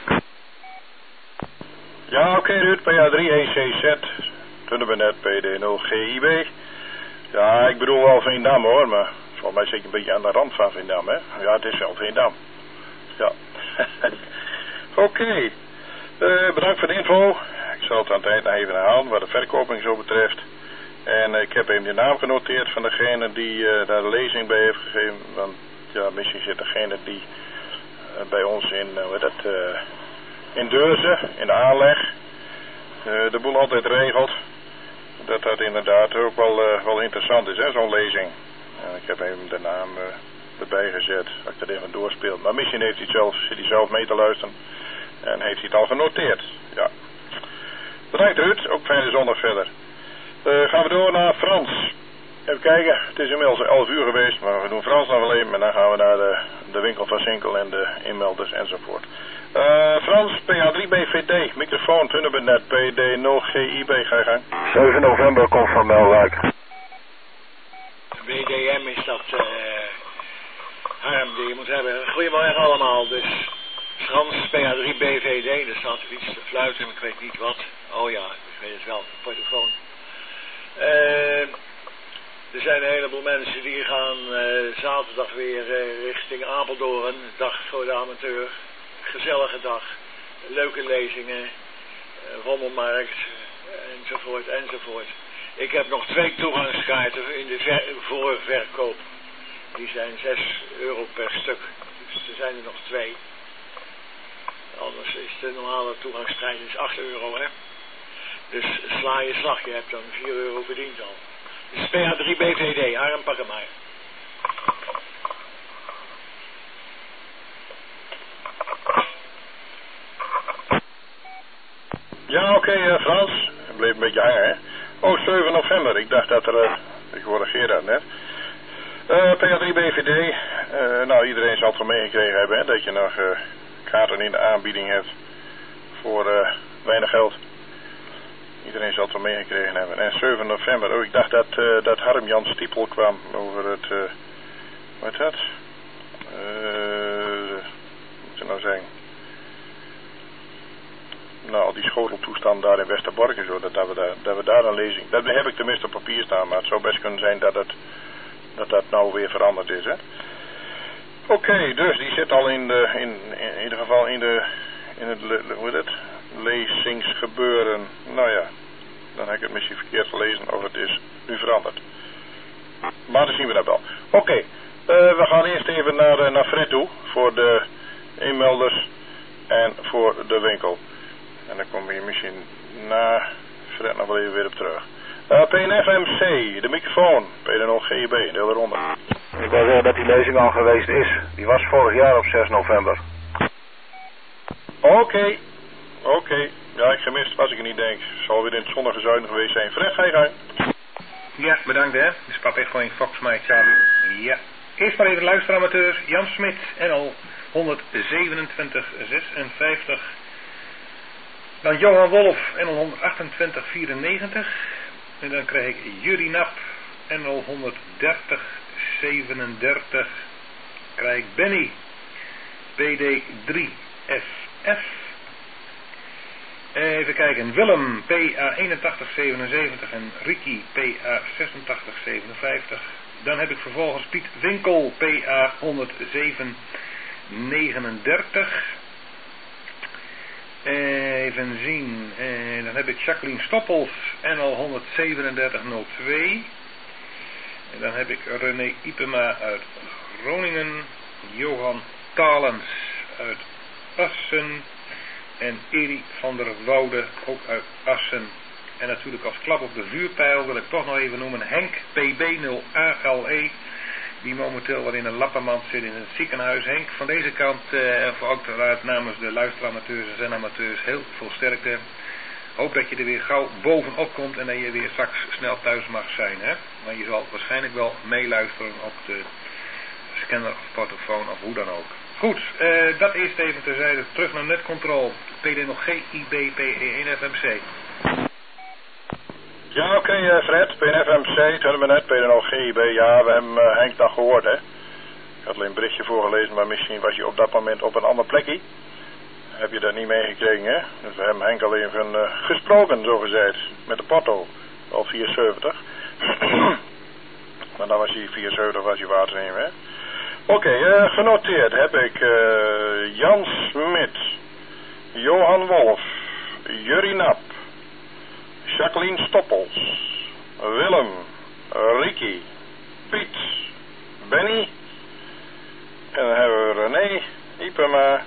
Ja, oké okay, Ruud, P A drie E C Z. Tunnebenet P D nul G I B. Ja, ik bedoel wel Veendam hoor, maar volgens mij zit ik een beetje aan de rand van Veendam, hè. Ja, het is wel Veendam. Ja. Oké. Okay. Uh, bedankt voor de info. Ik zal het aan het eind nog even herhalen wat de verkoping zo betreft. En uh, ik heb even de naam genoteerd van degene die uh, daar de lezing bij heeft gegeven. Want ja, misschien zit degene die uh, bij ons in, uh, wat dat, uh, in Deurzen, in de aanleg, uh, de boel altijd regelt. Dat dat inderdaad ook wel, uh, wel interessant is, hè, zo'n lezing. Uh, ik heb even de naam uh, erbij gezet, als ik dat even doorspeel. Maar misschien heeft hij zelf, zit hij zelf mee te luisteren en heeft hij het al genoteerd. Ja. Bedankt Ruud, ook fijne zondag verder. Uh, gaan we door naar Frans. Even kijken, het is inmiddels elf uur geweest, maar we doen Frans nog wel even. En dan gaan we naar de, de winkel van Sinkel en de inmelders enzovoort. Uh, Frans, P A drie B V D, microfoon, Tunnebenet, P D nul G I B, ga je gang. zeven november komt van Melwijk. B D M is dat uh, harm die je moet hebben. Goedemorgen allemaal, dus Frans, P A drie B V D, er staat er iets te fluiten, maar ik weet niet wat. Oh ja, ik weet het wel, portofoon. Uh, er zijn een heleboel mensen die gaan uh, zaterdag weer uh, richting Apeldoorn, dag voor de amateur. Gezellige dag, leuke lezingen, uh, rommelmarkt, uh, enzovoort, enzovoort. Ik heb nog twee toegangskaarten in de ver voorverkoop. Die zijn zes euro per stuk, dus er zijn er nog twee. Anders is de normale toegangsprijs is acht euro, hè. Dus sla je slag, je hebt dan vier euro verdiend al. Dus P A drie B V D, Harm, pak hem maar. Ja, oké, okay, uh, Frans. Het bleef een beetje hangen, hè. Oh, zeven november. Ik dacht dat er... Uh, ik corrigeer dat net. Uh, P A drie B V D. Uh, nou, iedereen zal het wel meegekregen hebben, hè. Dat je nog uh, kaarten in de aanbieding hebt. Voor uh, weinig geld. Iedereen zal het wel meegekregen hebben. En zeven november. Oh, ik dacht dat, uh, dat Harm Jan Stiepel kwam over het... Uh, wat is dat? Uh, moet je nou zeggen... Nou, die schoteltoestand daar in Westerbork en zo, dat, dat, we daar, dat we daar een lezing... Dat heb ik tenminste op papier staan, maar het zou best kunnen zijn dat het, dat, dat nou weer veranderd is, hè. Oké, okay, dus die zit al in de, in, in, in ieder geval in de, in het, hoe heet het, lezingsgebeuren. Nou ja, dan heb ik het misschien verkeerd gelezen of het is nu veranderd. Maar dan zien we dat wel. Oké, okay, uh, we gaan eerst even naar, uh, naar Fred toe, voor de inmelders en voor de winkel. En dan komen we hier misschien na Fred nog wel even weer op terug. Uh, P N F M C, de microfoon. P N nul G I B, deel eronder. Ik wil zeggen dat die lezing al geweest is. Die was vorig jaar op zes november. Oké, okay. oké. Okay. Ja, ik gemist was ik er niet denk. Zal weer in het zonnige zuiden geweest zijn. Fred, ga je gang. Ja, bedankt hè. Dus pap echt gewoon Fox Mike Charlie. Ja. Eerst maar even luisteramateurs. Jan Smit, N L honderdzevenentwintig zesenvijftig. Dan Johan Wolf, N L honderdachtentwintig vierennegentig. En dan krijg ik Jurie Nap, N L honderddertig zevenendertig. Krijg ik Benny, B D drie F F. Even kijken, Willem, P A eenentachtig zevenenzeventig en Ricky, P A zesentachtig zevenenvijftig. Dan heb ik vervolgens Piet Winkel, P A honderdzeven negenendertig. Even zien, en dan heb ik Jacqueline Stoppels, N L honderdzevenendertig nul twee. En dan heb ik René Ipema uit Groningen, Johan Talens uit Assen en Eri van der Woude ook uit Assen. En natuurlijk als klap op de vuurpijl wil ik toch nog even noemen Henk P B nul A L E. Die momenteel wel in een lappenmand zit in het ziekenhuis. Henk, van deze kant en uh, voor ook uiteraard namens de luisteramateurs en zendamateurs heel veel sterkte. Hoop dat je er weer gauw bovenop komt en dat je weer straks snel thuis mag zijn. Hè? Maar je zal waarschijnlijk wel meeluisteren op de scanner of portofoon of hoe dan ook. Goed, uh, dat eerst even terzijde. Terug naar Netcontrol. P D nog G I B P E één F M C. Ja, oké, okay, uh, Fred. P N F M C, toen we net, P N L G I B. Ja, we hebben uh, Henk dan gehoord, hè. Ik had alleen een berichtje voorgelezen, maar misschien was je op dat moment op een ander plekje. Heb je dat niet meegekregen, hè? Dus we hebben Henk al even uh, gesproken, zo gezegd. Met de porto. Al vierenzeventig. Maar dan was hij vierenzeventig, was hij water nemen, hè. Oké, okay, uh, genoteerd heb ik uh, Jan Smit, Johan Wolf, Jurie Nap, Jacqueline Stoppels, Willem, Ricky, Piet, Benny. En dan hebben we René, Ipema,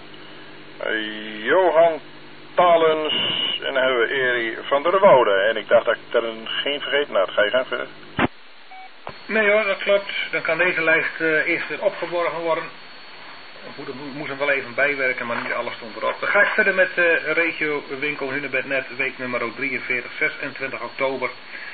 Johan Talens en dan hebben we Eri van der Woude. En ik dacht dat ik er geen vergeten had. Ga je gang verder? Nee hoor, dat klopt. Dan kan deze lijst uh, eerst weer opgeborgen worden. Ik moest hem wel even bijwerken, maar niet alles stond erop. Dan ga ik verder met de uh, regio winkel Hunebednet, week nummer drieënveertig, zesentwintig oktober.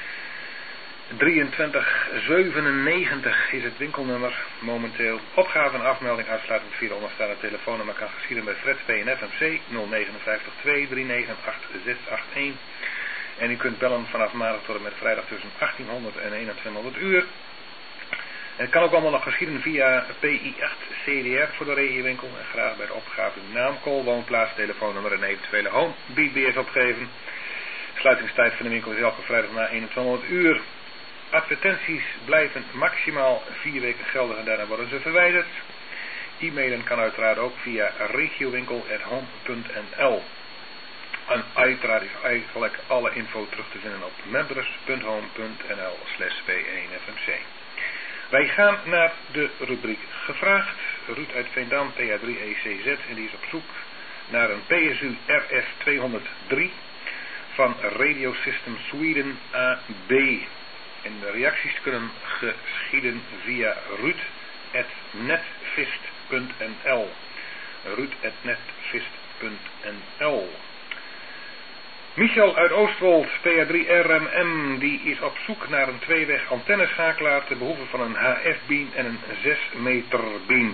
drieëntwintig zevenennegentig is het winkelnummer momenteel. Opgave en afmelding uitsluitend via de onderstaande telefoonnummer kan geschieden bij Fred P N F M C nul vijf negen twee drie negen acht zes acht een. En u kunt bellen vanaf maandag tot en met vrijdag tussen achttienhonderd en eenentwintighonderd uur. En het kan ook allemaal nog geschieden via P I acht C D R voor de regiowinkel. En graag bij de opgave uw naam, call, woonplaats, telefoonnummer en eventuele home B B S opgeven. Sluitingstijd van de winkel is elke vrijdag na eenentwintighonderd uur. Advertenties blijven maximaal vier weken geldig en daarna worden ze verwijderd. E-mailen kan uiteraard ook via regiowinkel at home punt n l. En uiteraard is eigenlijk alle info terug te vinden op members punt home punt n l slash P één F M C. Wij gaan naar de rubriek gevraagd. Ruud uit Veendam, P A drie E C Z, en die is op zoek naar een P S U R F tweehonderddrie van Radio System Sweden A B. En de reacties kunnen geschieden via ruud at netvist punt n l. ruud at netvist punt n l. Michel uit Oostwold, P A drie R M M, die is op zoek naar een tweeweg antenneschakelaar te behoeve van een H F-beam en een zes meter beam.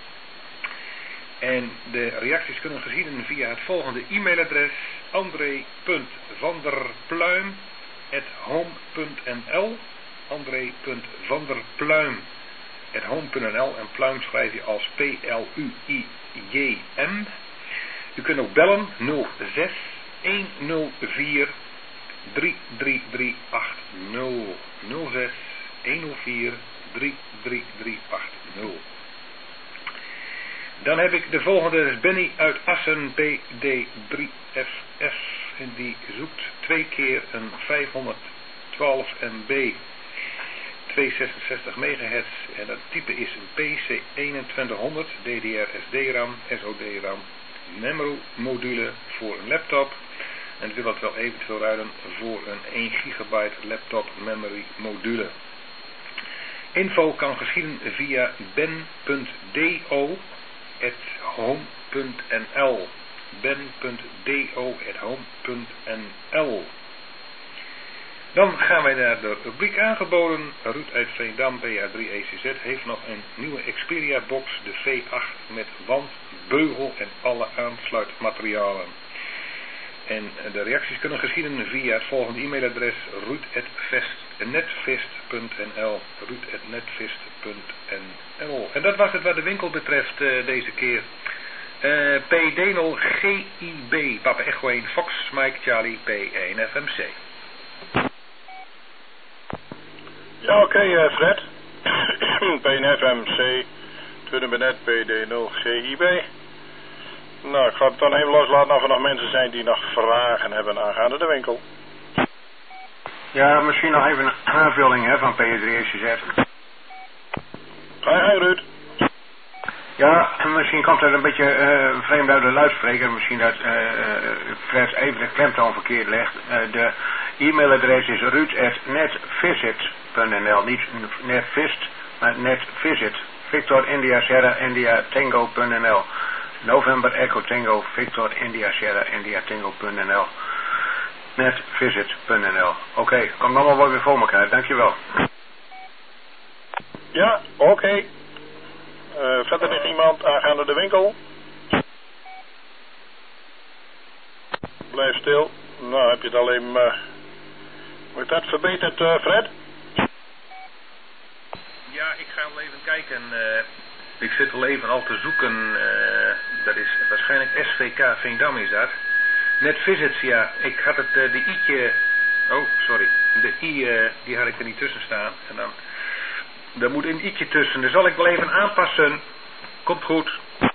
En de reacties kunnen geschieden via het volgende e-mailadres: andré punt vanderpluim at home punt n l. andré punt vanderpluim at home punt n l. En pluim schrijf je als P L U I J M. U kunt ook bellen nul zes een nul vier drie drie drie acht nul. nul zes een nul vier drie drie drie acht nul. Dan heb ik de volgende, dat is Benny uit Assen, P D drie F F. En die zoekt twee keer een vijfhonderdtwaalf M B, tweehonderdzesenzestig megahertz. En dat type is een P C eenentwintighonderd, D D R S D RAM, S O D RAM, memory module voor een laptop. En ik wil dat wel eventueel ruilen voor een één gigabyte laptop memory module. Info kan geschieden via ben punt do at home punt n l. ben punt do at home punt n l. Dan gaan wij naar de rubriek aangeboden. Ruud uit Veendam, P A drie E C Z, heeft nog een nieuwe Xperia box, de V acht, met wand, beugel en alle aansluitmaterialen. En de reacties kunnen geschieden via het volgende e-mailadres: ruud at netvist punt n l. ruud at netvist punt n l. En dat was het wat de winkel betreft uh, deze keer. Uh, P D nul G I B, Papa Echo één, Fox, Mike, Charlie, P één F M C. Ja, oké, okay, uh, Fred. P één F M C, tweede benet, P D nul G I B. Nou, ik ga het dan even loslaten of er nog mensen zijn die nog vragen hebben aangaande de winkel. Ja, misschien nog even een aanvulling hè, van P drie E C Z. Ga je, Ruud? Ja, misschien komt het een beetje uh, vreemd uit de luidspreker. Misschien dat uh, Fred even de klemtoon verkeerd legt. Uh, de e-mailadres is ruud at netvisit punt n l. Niet netvist, maar netvisit. Victor India Sierra India Tango punt n l. November Echo Tango Victor India Sierra India Tango punt n l. netvisit punt n l. Oké, okay, komt allemaal wel weer voor elkaar. Dankjewel. Ja, oké. Okay. Uh, verder nog iemand aangaande de winkel? Blijf stil. Nou, heb je het alleen maar... Wordt dat verbeterd, uh, Fred? Ja, ik ga wel even kijken. Uh, ik zit al even al te zoeken. Uh, dat is waarschijnlijk S V K Veendam is dat. Netvisits, ja. Ik had het, uh, de i'tje... Oh, sorry. De i, uh, die had ik er niet tussen staan. En dan... Daar moet een i'tje tussen. Dat zal ik wel even aanpassen. Komt goed.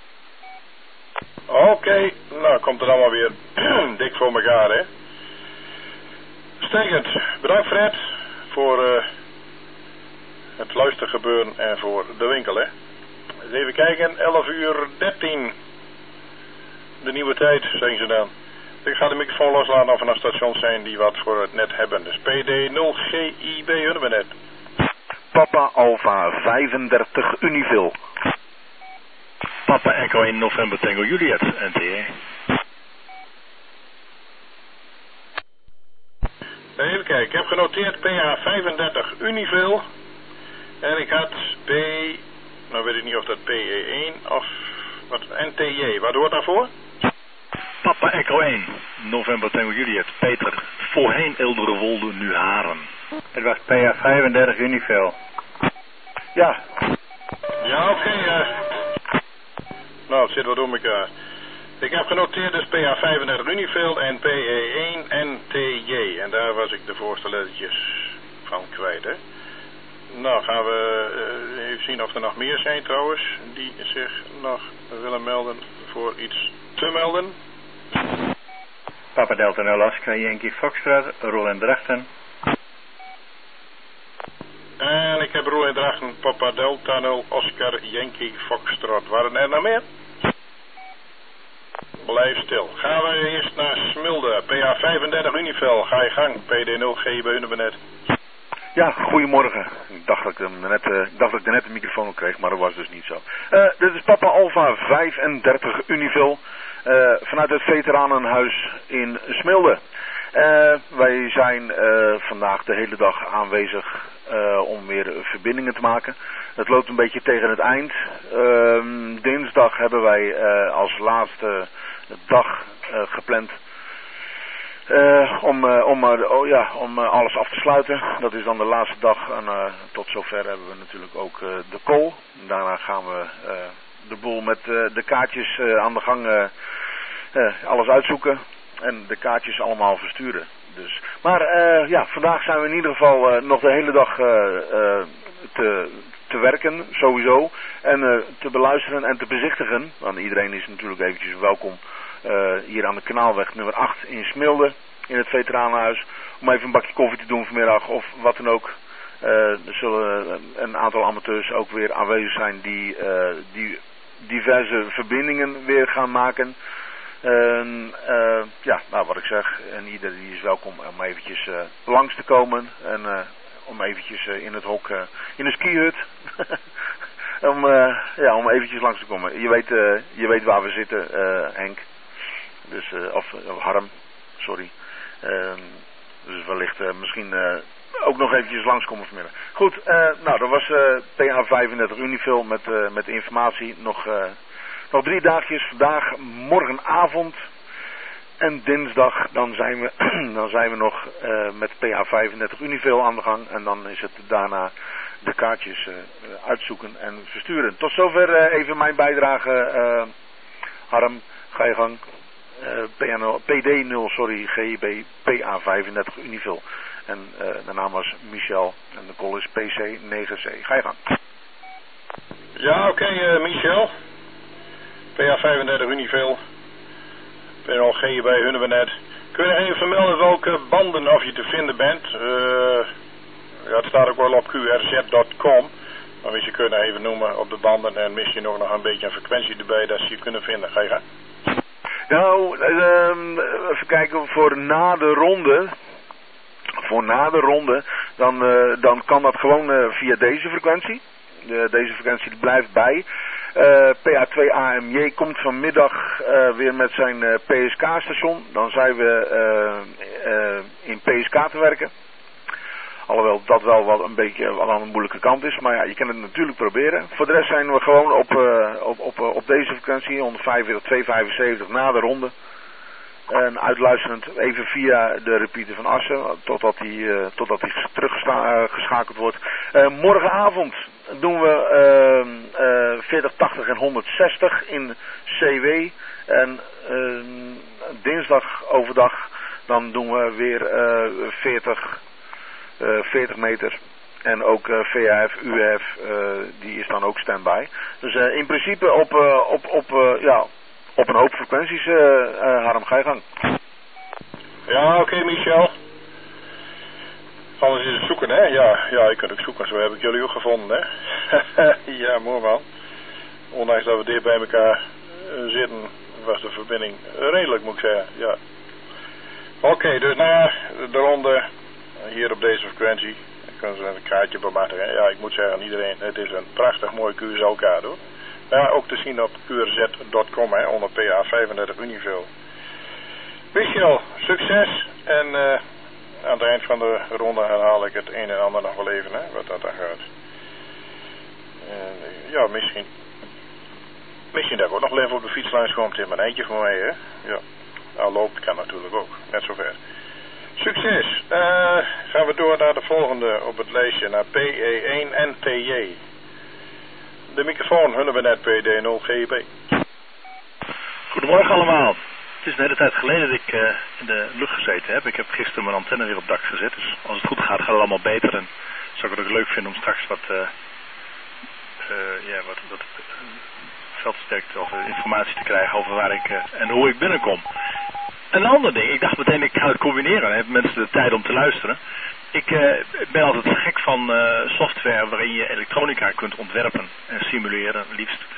Oké. Okay. Nou, komt het allemaal weer dik voor elkaar, hè. Stekend. Bedankt, Fred. Voor uh, het luistergebeuren en voor de winkel, hè. Eens even kijken. elf uur dertien. De nieuwe tijd, zeggen ze dan. Ik ga de microfoon loslaten of er nog stations zijn die wat voor het net hebben. Dus P D nul G I B, horen we net. Papa Alpha vijfendertig Univille. Papa Echo in November Tango Juliet, N T E. Even kijken, ik heb genoteerd P A vijfendertig Univille. En ik had P... Nou weet ik niet of dat P E één of... Wat, N T J, wat hoort daarvoor? Papa Echo één, November Tango Juliet, Peter. Voorheen Eldrewolde, nu Haren. Het was P A vijfendertig Univille. Ja. Ja, oké. Okay, uh... Nou, het zit wat door elkaar. Ik heb genoteerd dus P A vijfendertig Univille en P E één N T J. En daar was ik de voorste lettertjes van kwijt, hè. Nou, gaan we uh, even zien of er nog meer zijn trouwens, die zich nog willen melden voor iets te melden. Papa Delta nul Oscar, Yankee Foxtrot, Roel en Drachten. En ik heb Roel en Drachten, Papa Delta nul Oscar, Yankee Foxtrot. Waren er nog meer? Blijf stil. Gaan we eerst naar Smilde. P A vijfendertig Univel. Ga je gang. P D nul G I B Hunnebenet. Ja, goedemorgen. Ik dacht dat ik, hem net, uh, ik dacht dat ik net de microfoon al kreeg, maar dat was dus niet zo. Uh, dit is Papa Alpha vijfendertig Univel. Uh, vanuit het Veteranenhuis in Smilde. Uh, wij zijn uh, vandaag de hele dag aanwezig uh, om weer verbindingen te maken. Het loopt een beetje tegen het eind. Uh, dinsdag hebben wij uh, als laatste dag uh, gepland uh, om, uh, om, uh, oh ja, om uh, alles af te sluiten. Dat is dan de laatste dag en uh, tot zover hebben we natuurlijk ook uh, de call. Daarna gaan we uh, de boel met uh, de kaartjes uh, aan de gang uh, uh, alles uitzoeken. En de kaartjes allemaal versturen. Dus. Maar uh, ja, vandaag zijn we in ieder geval uh, nog de hele dag uh, uh, te, te werken, sowieso. En uh, te beluisteren en te bezichtigen. Want iedereen is natuurlijk eventjes welkom uh, hier aan de Kanaalweg nummer acht in Smilde. In het Veteranenhuis. Om even een bakje koffie te doen vanmiddag of wat dan ook. Uh, er zullen een aantal amateurs ook weer aanwezig zijn die, uh, die diverse verbindingen weer gaan maken. En uh, ja, nou wat ik zeg, en ieder die is welkom om eventjes uh, langs te komen en uh, om eventjes uh, in het hok, uh, in de skihut, om, uh, ja, om eventjes langs te komen. Je weet, uh, je weet waar we zitten, uh, Henk, dus, uh, of, of Harm, sorry. Uh, dus wellicht uh, misschien uh, ook nog eventjes langskomen vanmiddag. Goed, uh, nou dat was uh, P A vijfendertig Univel met, uh, met informatie, nog... Uh, Nog drie dagjes, vandaag, morgenavond en dinsdag, dan zijn we, dan zijn we nog uh, met P A vijfendertig Univel aan de gang. En dan is het daarna de kaartjes uh, uitzoeken en versturen. Tot zover uh, even mijn bijdrage, uh, Harm, ga je gang. Uh, P D nul, sorry, G I B, P A vijfendertig Univel. En uh, de naam was Michel en de call is P C negen C. Ga je gang. Ja, oké, okay, uh, Michel. P A vijfendertig Univel, P nul G I B Hunnebenet. Kun je nog even vermelden welke banden of je te vinden bent? Uh, ja, het staat ook wel op Q R Z punt com. Maar misschien kun je nog even noemen op de banden en misschien nog, nog een beetje een frequentie erbij dat ze je kunnen vinden. Ga je gaan? Nou, uh, even kijken voor na de ronde. Voor na de ronde, dan, uh, dan kan dat gewoon uh, via deze frequentie. Uh, deze frequentie blijft bij. Uh, P A twee A M J komt vanmiddag uh, weer met zijn uh, P S K-station. Dan zijn we uh, uh, in P S K te werken. Alhoewel dat wel wat een beetje wat aan de moeilijke kant is. Maar ja, je kan het natuurlijk proberen. Voor de rest zijn we gewoon op, uh, op, op, uh, op deze frequentie, honderdvijfenveertig tweehonderdvijfenzeventig na de ronde. En uitluisterend even via de repeater van Assen, totdat hij uh, totdat hij teruggeschakeld wordt. Uh, morgenavond doen we uh, uh, veertig tachtig en honderdzestig in C W. En uh, dinsdag overdag dan doen we weer uh, veertig, uh, veertig meter. En ook uh, V H F, U F, uh, die is dan ook standby. Dus uh, in principe op, uh, op, op uh, ja... Op een hoop frequenties, uh, uh, Harm, ga je gang. Ja, oké, okay, Michel. Anders is het zoeken, hè? Ja, ja, ik kan ook zoeken, zo heb ik jullie ook gevonden, hè? Ja, mooi man. Ondanks dat we dicht bij elkaar uh, zitten, was de verbinding redelijk, moet ik zeggen, ja. Oké, okay, dus na de ronde, hier op deze frequentie, ik kan ze een kaartje bemachtigen. Ja, ik moet zeggen, iedereen, het is een prachtig mooi Q S L-kaart, hoor. Ja, ook te zien op Q R Z punt com, hè, onder P A vijfendertig Univel. Michel, succes. En uh, aan het eind van de ronde herhaal ik het een en ander nog wel even, hè, wat dat dan gaat. Uh, ja, misschien. Misschien dat ik ook nog even op de fiets langs komt in mijn eentje voor mij, hè. Ja, nou loopt kan natuurlijk ook, net zover. Succes. Uh, gaan we door naar de volgende op het lijstje, naar P E één N T J. De microfoon, Hunnebenet P D nul G I B. Goedemorgen allemaal. Het is een hele tijd geleden dat ik uh, in de lucht gezeten heb. Ik heb gisteren mijn antenne weer op het dak gezet. Dus als het goed gaat, gaat het allemaal beter. En zou ik het ook leuk vinden om straks wat, uh, uh, ja, wat, wat uh, veldsterkte of uh, informatie te krijgen over waar ik uh, en hoe ik binnenkom. Een ander ding, ik dacht meteen ik ga het combineren. Dan hebben mensen de tijd om te luisteren. Ik uh, ben altijd gek van uh, software waarin je elektronica kunt ontwerpen en simuleren, liefst.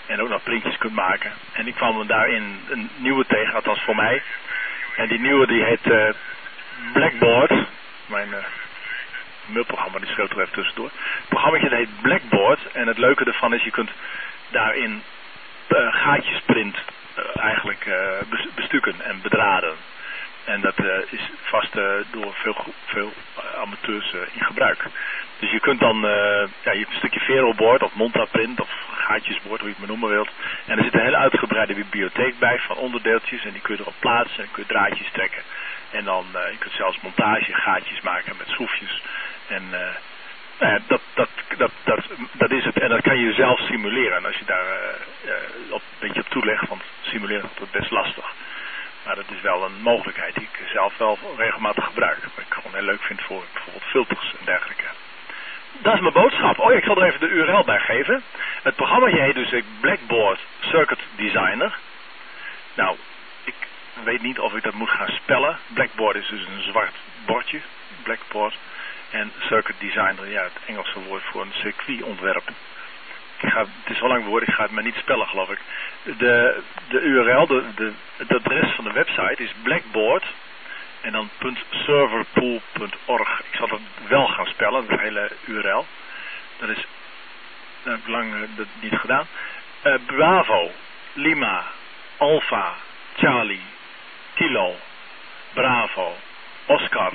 En ook nog printjes kunt maken. En ik kwam daarin een nieuwe tegen, althans voor mij. En die nieuwe die heet uh, Blackboard. Mijn uh, mailprogramma, die schreeuwt er even tussendoor. Het programma dat heet Blackboard. En het leuke ervan is, je kunt daarin uh, gaatjes print uh, eigenlijk uh, bestukken en bedraden. En dat uh, is vast uh, door veel, veel uh, amateurs uh, in gebruik. Dus je kunt dan, uh, ja, je hebt een stukje veroboard of montaprint of gaatjesboord, hoe je het maar noemen wilt. En er zit een hele uitgebreide bibliotheek bij van onderdeeltjes en die kun je erop plaatsen en dan kun je draadjes trekken. En dan, uh, je kunt zelfs montage gaatjes maken met schroefjes. En uh, nou ja, dat, dat, dat, dat, dat is het. En dat kan je zelf simuleren. En als je daar uh, uh, op, een beetje op toelegt, want simuleren is best lastig. Maar dat is wel een mogelijkheid die ik zelf wel regelmatig gebruik. Wat ik gewoon heel leuk vind voor bijvoorbeeld filters en dergelijke. Dat is mijn boodschap. Oh ja, ik zal er even de U R L bij geven. Het programma heet dus Blackboard Circuit Designer. Nou, ik weet niet of ik dat moet gaan spellen. Blackboard is dus een zwart bordje. Blackboard. En Circuit Designer, ja, het Engelse woord voor een circuitontwerp. Ik ga, het is wel lang woord, ik ga het maar niet spellen, geloof ik. De, de U R L, de, de, het adres van de website is Blackboard en dan .serverpool punt org. Ik zal het wel gaan spellen, de hele U R L. Dat is, dat heb ik lang uh, dat niet gedaan. Uh, Bravo, Lima, Alpha, Charlie, Kilo, Bravo, Oscar.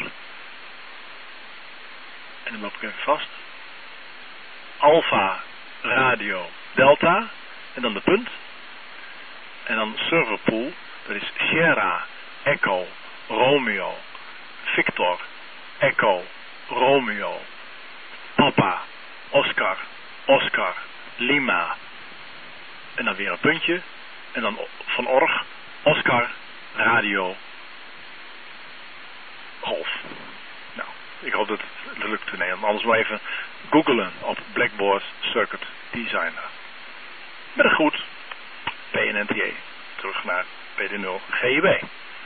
En dan loop ik even vast. Alpha, Radio, Delta. En dan de punt. En dan serverpool. Dat is Sierra, Echo, Romeo, Victor, Echo, Romeo, Papa, Oscar, Oscar, Lima. En dan weer een puntje. En dan van org, Oscar, Radio, Golf. Nou, ik hoop dat het lukt te nemen. Anders maar even googlen op Blackboard Circuit Designer. Met een goed P N N T A. Terug naar P D nul G I B.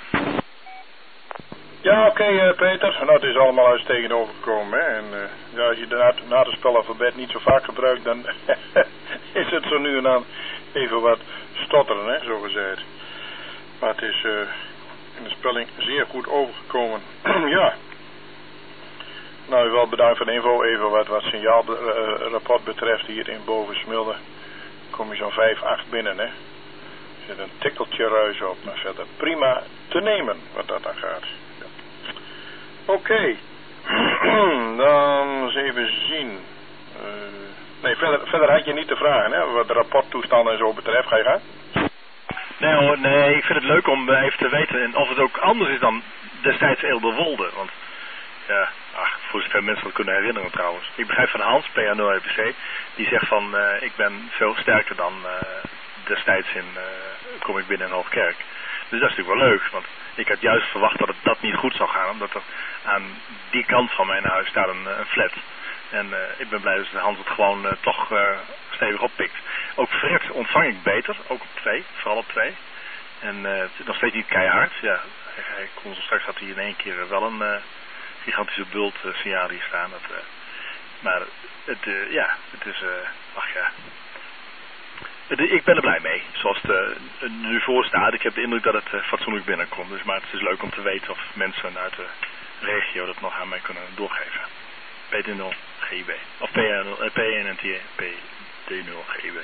Ja, oké okay, uh, Peter. Nou, het is allemaal uitstekend overgekomen. Hè? En uh, ja, als je na, na het spelalfabet niet zo vaak gebruikt, dan is het zo nu en dan even wat stotteren, hè, zo gezegd. Maar het is uh, in de spelling zeer goed overgekomen. Ja. Nou, wel bedankt voor de info. Even wat, wat signaalrapport betreft hier in Bovensmilde. Kom je zo'n vijf, acht binnen, hè. Er zit een tikkeltje ruis op, maar verder prima te nemen wat dat dan gaat. Ja. Oké. Okay. Dan eens even zien. Uh, nee, verder, verder had je niet te vragen, hè, wat de rapporttoestanden en zo betreft. Ga je gaan? Nee hoor, nee, ik vind het leuk om even te weten en of het ook anders is dan destijds Eelderwolde, want ja, ach, voor zover mensen dat kunnen herinneren trouwens. Ik begrijp van Hans, P A nul E P C, die zegt van, uh, ik ben veel sterker dan uh, destijds in, uh, kom ik binnen in Hoogkerk. Dus dat is natuurlijk wel leuk, want ik had juist verwacht dat het dat niet goed zou gaan, omdat er aan die kant van mijn huis staat een, een flat. En uh, ik ben blij dat Hans het gewoon uh, toch uh, stevig oppikt. Ook Fred ontvang ik beter, ook op twee, vooral op twee. En uh, het is nog steeds niet keihard, ja. Hij, hij kon zo straks had hij in één keer wel een... Uh, gigantische bult uh, signaal hier staan. Dat, uh, maar het, uh, ja, het is, uh, ach ja. Het, ik ben er blij mee, zoals het uh, nu voor staat. Ik heb de indruk dat het uh, fatsoenlijk binnenkomt. Dus, maar het is leuk om te weten of mensen uit de regio dat nog aan mij kunnen doorgeven. P D nul G I B. Of P N N T A, P D nul G I B.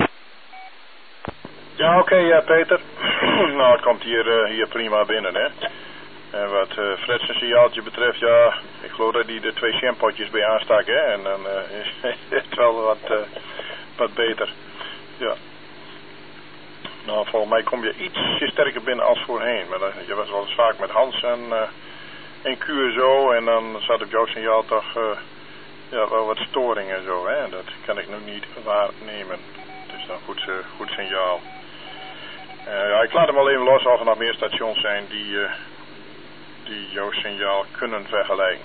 Ja, oké, okay, ja, Peter. Nou, het komt hier, uh, hier prima binnen, hè. En wat uh, Fred zijn signaaltje betreft, ja, ik geloof dat hij er twee shampootjes bij aanstak, hè. En dan uh, is het wel wat, uh, wat beter. Ja. Nou, volgens mij kom je ietsje sterker binnen als voorheen. Maar dan, je was wel eens vaak met Hans en, uh, en Q en zo. En dan zat op jouw signaal toch uh, ja, wel wat storing en zo, hè. Dat kan ik nu niet waarnemen. Het is dan een goed, uh, goed signaal. Uh, ja, ik laat hem al even los of er nog meer stations zijn die... Uh, die jouw signaal kunnen vergelijken.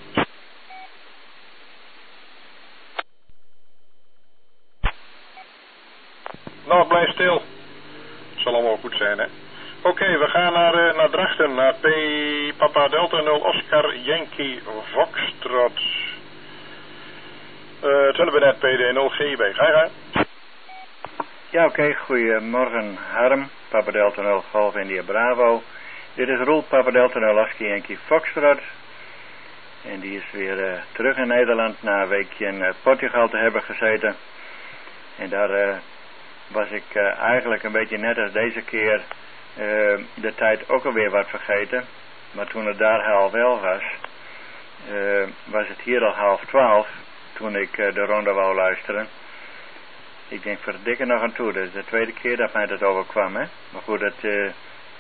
Nou, blijf stil. Het zal allemaal goed zijn, hè. Oké, okay, we gaan naar, uh, naar Drachten, naar P Papa Delta nul Oscar Yankee Foxtrot. Uh, het zullen we net P D nul G B. Ga je gaan? Ja, oké. Okay. Goedemorgen, Harm. Papa Delta nul Golf India Bravo. Dit is Roel, Papa Delta nul Lasky Yankee Foxtrot. En die is weer uh, terug in Nederland na een weekje in uh, Portugal te hebben gezeten. En daar uh, was ik uh, eigenlijk een beetje net als deze keer uh, de tijd ook alweer wat vergeten. Maar toen het daar half wel was, uh, was het hier al half twaalf toen ik uh, de ronde wou luisteren. Ik denk verdikke nog aan toe, dat is de tweede keer dat mij dat overkwam, hè. Maar goed, dat, uh,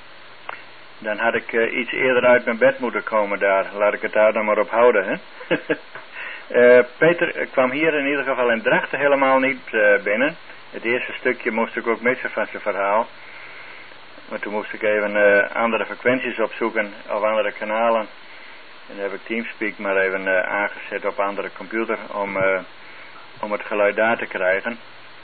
dan had ik uh, iets eerder uit mijn bed moeten komen daar. Laat ik het daar dan maar op houden, hè. uh, Peter kwam hier in ieder geval in Drachten helemaal niet uh, binnen. Het eerste stukje moest ik ook missen van zijn verhaal. Maar toen moest ik even uh, andere frequenties opzoeken of andere kanalen. En dan heb ik Teamspeak maar even uh, aangezet op een andere computer om, uh, om het geluid daar te krijgen.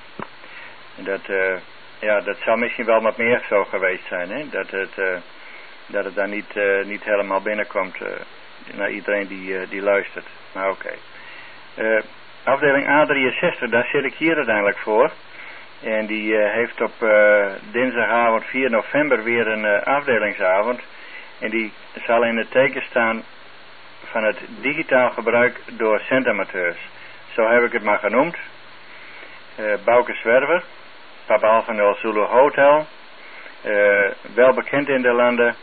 En dat, uh, ja, dat zou misschien wel wat meer zo geweest zijn, hè? Dat het, uh, dat het daar niet, uh, niet helemaal binnenkomt uh, naar iedereen die, uh, die luistert. Maar oké. Okay. Uh, afdeling A drieënzestig, daar zit ik hier uiteindelijk voor. En die uh, heeft op uh, dinsdagavond vier november weer een uh, afdelingsavond. En die zal in het teken staan van het digitaal gebruik door centamateurs. Zo heb ik het maar genoemd. Uh, Bouke Zwerver, Papa Alpha nul Zulu Hotel, uh, wel bekend in de landen,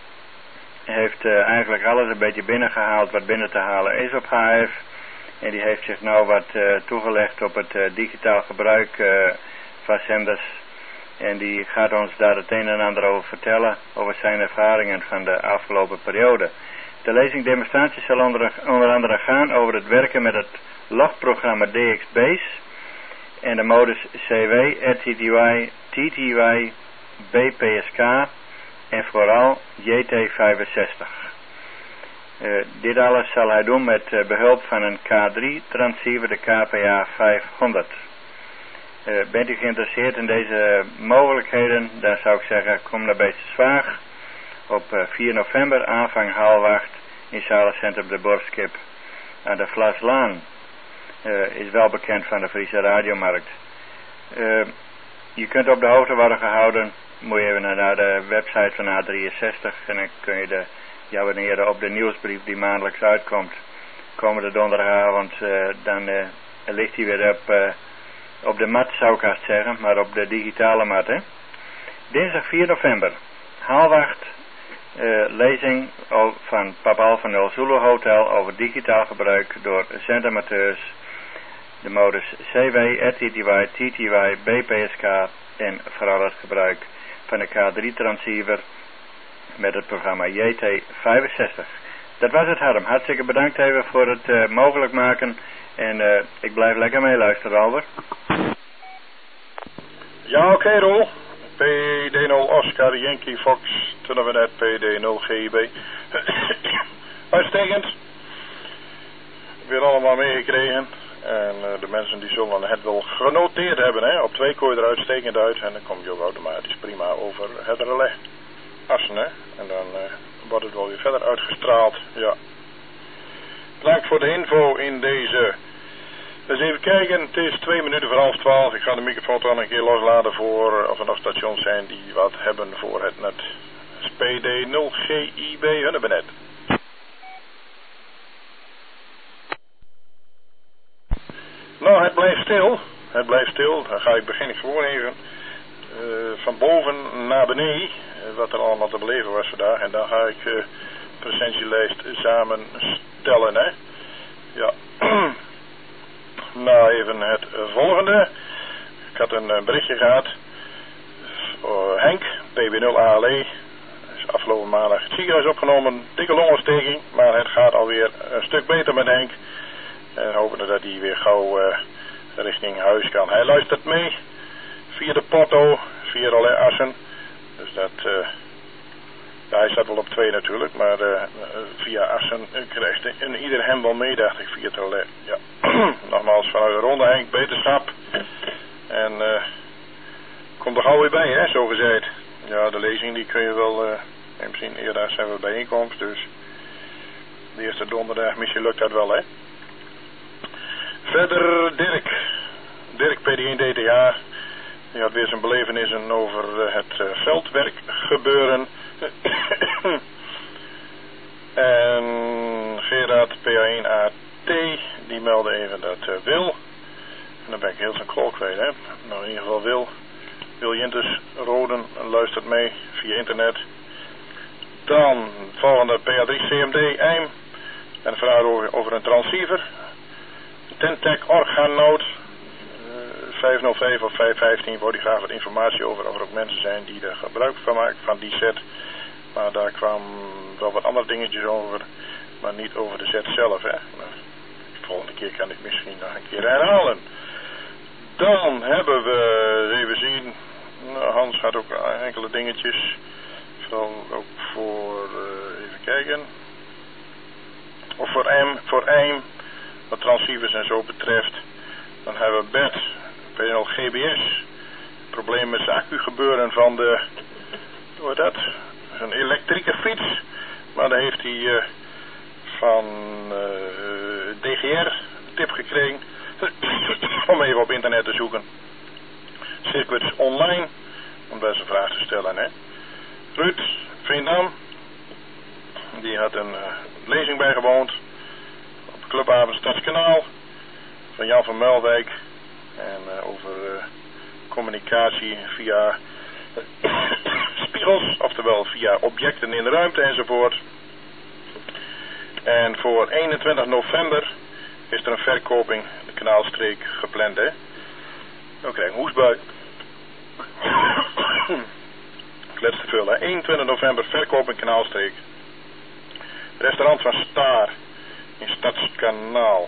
heeft uh, eigenlijk alles een beetje binnengehaald wat binnen te halen is op H F. En die heeft zich nou wat uh, toegelegd op het uh, digitaal gebruik uh, van zenders. En die gaat ons daar het een en ander over vertellen, over zijn ervaringen van de afgelopen periode. De lezing demonstratie zal onder, onder andere gaan over het werken met het logprogramma D X Base en de modus C W, R T T Y, T T Y, B P S K en vooral J T vijfenzestig. Uh, dit alles zal hij doen met uh, behulp van een K drie transceiver, de K P A vijfhonderd. Uh, bent u geïnteresseerd in deze mogelijkheden, dan zou ik zeggen, kom naar Beestersvaag op uh, vier november, aanvang half acht in Zalencentrum de Borskip aan de Vlaslaan. Uh, is wel bekend van de Friese radiomarkt. Uh, je kunt op de hoogte worden gehouden, moet je even naar de website van A drieënzestig en dan kun je de, jou abonneren op de nieuwsbrief die maandelijks uitkomt. Komende donderdagavond, uh, dan uh, ligt hij weer op... Uh, Op de mat zou ik haast zeggen, maar op de digitale mat, hè. Dinsdag vier november, half acht, uh, lezing van Papa Alpha nul Zulu Hotel over digitaal gebruik door zendamateurs. De modus C W, R T T Y, T T Y, B P S K en vooral het gebruik van de K drie transceiver met het programma J T vijfenzestig. Dat was het, Harm. Hartstikke bedankt even voor het uh, mogelijk maken. En uh, ik blijf lekker meeluisteren, Albert. Ja, oké, okay, Roel. P D nul Oscar Yankee Fox, toen we net P D nul G I B. Uitstekend. Weer allemaal meegekregen. En uh, de mensen die zullen het wel genoteerd hebben, hè. Op twee kooi er uitstekend uit. En dan kom je ook automatisch prima over het relais assen, hè. En dan uh, wordt het wel weer verder uitgestraald, ja. Bedankt voor de info in deze. Dus even kijken, het is twee minuten voor half twaalf. Ik ga de microfoon dan een keer loslaten voor, of er nog stations zijn die wat hebben voor het net. P D nul G I B Hunnebenet. Nou, het blijft stil. Het blijft stil. Dan ga ik beginnen gewoon even uh, van boven naar beneden. Uh, wat er allemaal te beleven was vandaag. En dan ga ik uh, presentielijst samenstellen, hè. Ja. Nou, even het volgende. Ik had een uh, berichtje gehad. Uh, Henk, P B nul A L E. Is afgelopen maandag het ziekenhuis opgenomen. Dikke longontsteking. Maar het gaat alweer een stuk beter met Henk. En hopen dat hij weer gauw uh, richting huis kan. Hij luistert mee via de porto, via allerlei assen. Dus dat, uh, ja, hij staat wel op twee natuurlijk, maar uh, via assen krijgt en ieder hem wel mee, dacht ik, via het relais. Ja. Nogmaals vanuit de ronde, Henk, beterschap. En uh, komt er gauw weer bij, hè, zo gezegd. Ja, de lezing die kun je wel, uh, misschien eerder zijn we bijeenkomst, dus de eerste donderdag, misschien lukt dat wel, hè. Verder Dirk, Dirk P D één D T H, Die had weer zijn belevenissen over uh, het uh, veldwerk gebeuren. En Gerard P A één A T, die meldde even dat uh, Wil. En dan ben ik heel zijn klok kwijt, hè. Nou, in ieder geval Wil. Wil Jintes Roden luistert mee via internet. Dan volgende P A drie C M D Eim. En een vraag over, over een transceiver. Tentec organoot. Uh, vijf nul vijf of vijf vijftien. Waar die graag wat informatie over. Of er ook mensen zijn die er gebruik van maken van die set. Maar daar kwam wel wat andere dingetjes over. Maar niet over de set zelf, hè. Nou, de volgende keer kan ik misschien nog een keer herhalen. Dan hebben we, even zien. Nou, Hans had ook enkele dingetjes. Vooral ook voor, uh, even kijken. Of voor M, voor Eim. Wat transceivers en zo betreft. Dan hebben we Bert, P nul G B S. Probleem met zijn accu gebeuren van de, hoe dat? Een elektrische fiets. Maar daar heeft hij uh, van uh, D G R tip gekregen. Om even op internet te zoeken. Circuits online. Om daar eens een vraag te stellen, hè. Ruud Veendam. Die had een uh, lezing bijgewoond. Op Clubavond Stadskanaal. Van Jan van Muilwijk. En uh, over uh, communicatie via spiegels. Oftewel via objecten in de ruimte enzovoort. En voor eenentwintig november is er een verkoping. De kanaalstreek gepland, hè. Dan krijg ik een hoestbui. Klets te veel, hè. eenentwintig november verkoping kanaalstreek. Restaurant van Staar in Stadskanaal.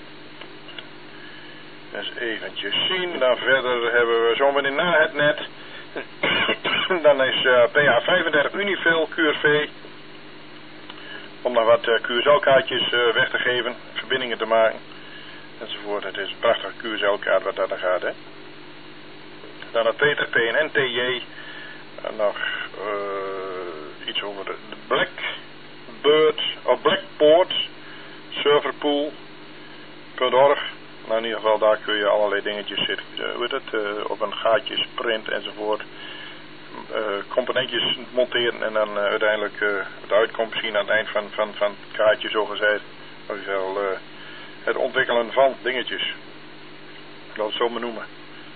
Dus eventjes zien. Dan verder hebben we zometeen na het net. Dan is uh, P A vijfendertig Unifil Q R V. Om nog wat uh, Q S L-kaartjes uh, weg te geven. Verbindingen te maken. Enzovoort. Het is een prachtige Q S L-kaart wat daar dan gaat, hè. Dan het Peter P en N T J. En nog uh, iets over de Blackbird of Blackboard serverpool punt org. Nou, in ieder geval daar kun je allerlei dingetjes zitten, uh, hoe heet het, uh, op een gaatje print enzovoort. Uh, componentjes monteren en dan uh, uiteindelijk uh, het uitkomt zien aan het eind van, van, van het kaartje zo gezegd. Ofwel uh, het ontwikkelen van dingetjes. Ik wil het zo maar noemen.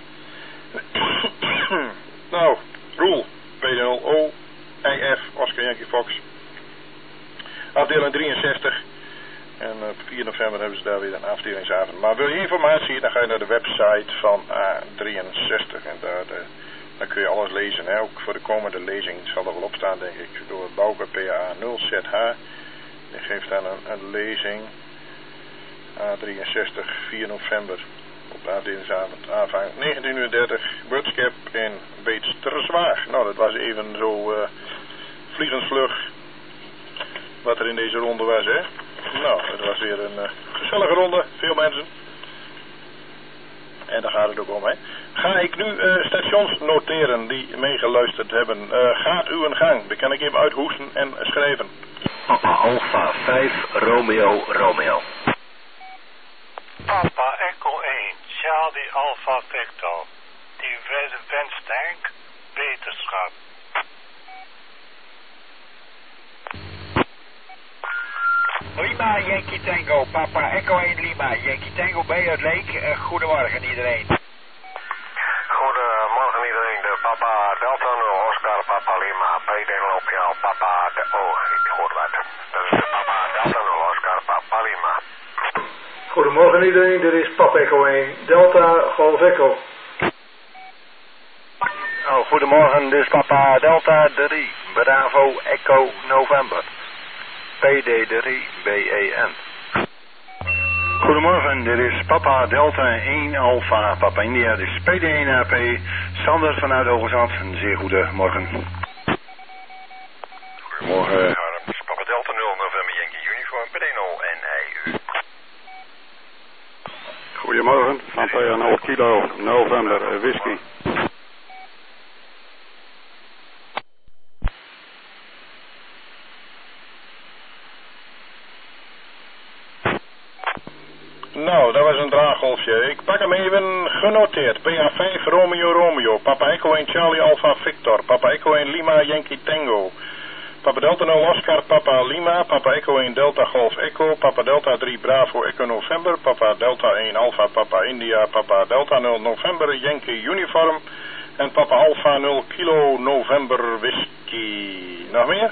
Nou, Roel, P nul O, I F, Oscar Yankee Fox. Afdeling drieënzestig. En op vier november hebben ze daar weer een afdelingsavond. Maar wil je informatie, dan ga je naar de website van A drieënzestig. En daar, de, dan kun je alles lezen. Hè. Ook voor de komende lezing zal er wel op staan, denk ik. Door Bouke P A nul Z H. Die geeft dan een, een lezing. A drieënzestig, vier november. Op afdelingsavond. Aanvang negentien uur dertig. Wordskap in Beetsterzwaag. Nou, dat was even zo uh, vliegensvlug. Wat er in deze ronde was, hè. Nou, het was weer een uh, gezellige ronde. Veel mensen. En daar gaat het ook om, hè. Ga ik nu uh, stations noteren die meegeluisterd hebben. Uh, gaat u een gang. Dan kan ik even uithoesten en schrijven. Papa Alpha vijf Romeo Romeo. Papa Echo één Charlie Alpha Victor. Die wenstank beterschap. Lima, Yankee Tango, Papa Echo één Lima, Yankee Tango B uit Leek. Uh, goedemorgen iedereen. Goedemorgen iedereen, de Papa Delta nul, Oscar Papa Lima, P D Lopiaal, Papa de... Oh, ik hoor wat. Dat is de Papa Delta nul, Oscar Papa Lima. Goedemorgen iedereen, dit is Papa Echo één, Delta Golf Echo. Oh, goedemorgen, dit is Papa Delta drie, Bravo Echo November. P D drie B E N. Goedemorgen, dit is Papa Delta één Alpha, Papa India, dit is P D één A P, Sander vanuit Hoogezand, een zeer goede morgen. Goedemorgen, dit is Papa Delta nul, November Yankee Uniform, P D nul N I U. Goedemorgen, Papa nul Kilo, November, Whisky. Nou, dat was een dragel Wolfje. Ik pak hem even genoteerd. P A vijf Romeo Romeo. Papa Echo één Charlie Alpha Victor. Papa Echo één Lima Yankee Tango. Papa Delta nul Oscar Papa Lima. Papa Echo één Delta Golf Echo. Papa Delta drie Bravo Echo November. Papa Delta één Alpha Papa India. Papa Delta nul November Yankee Uniform. En Papa Alpha nul Kilo November Whisky. Nog meer?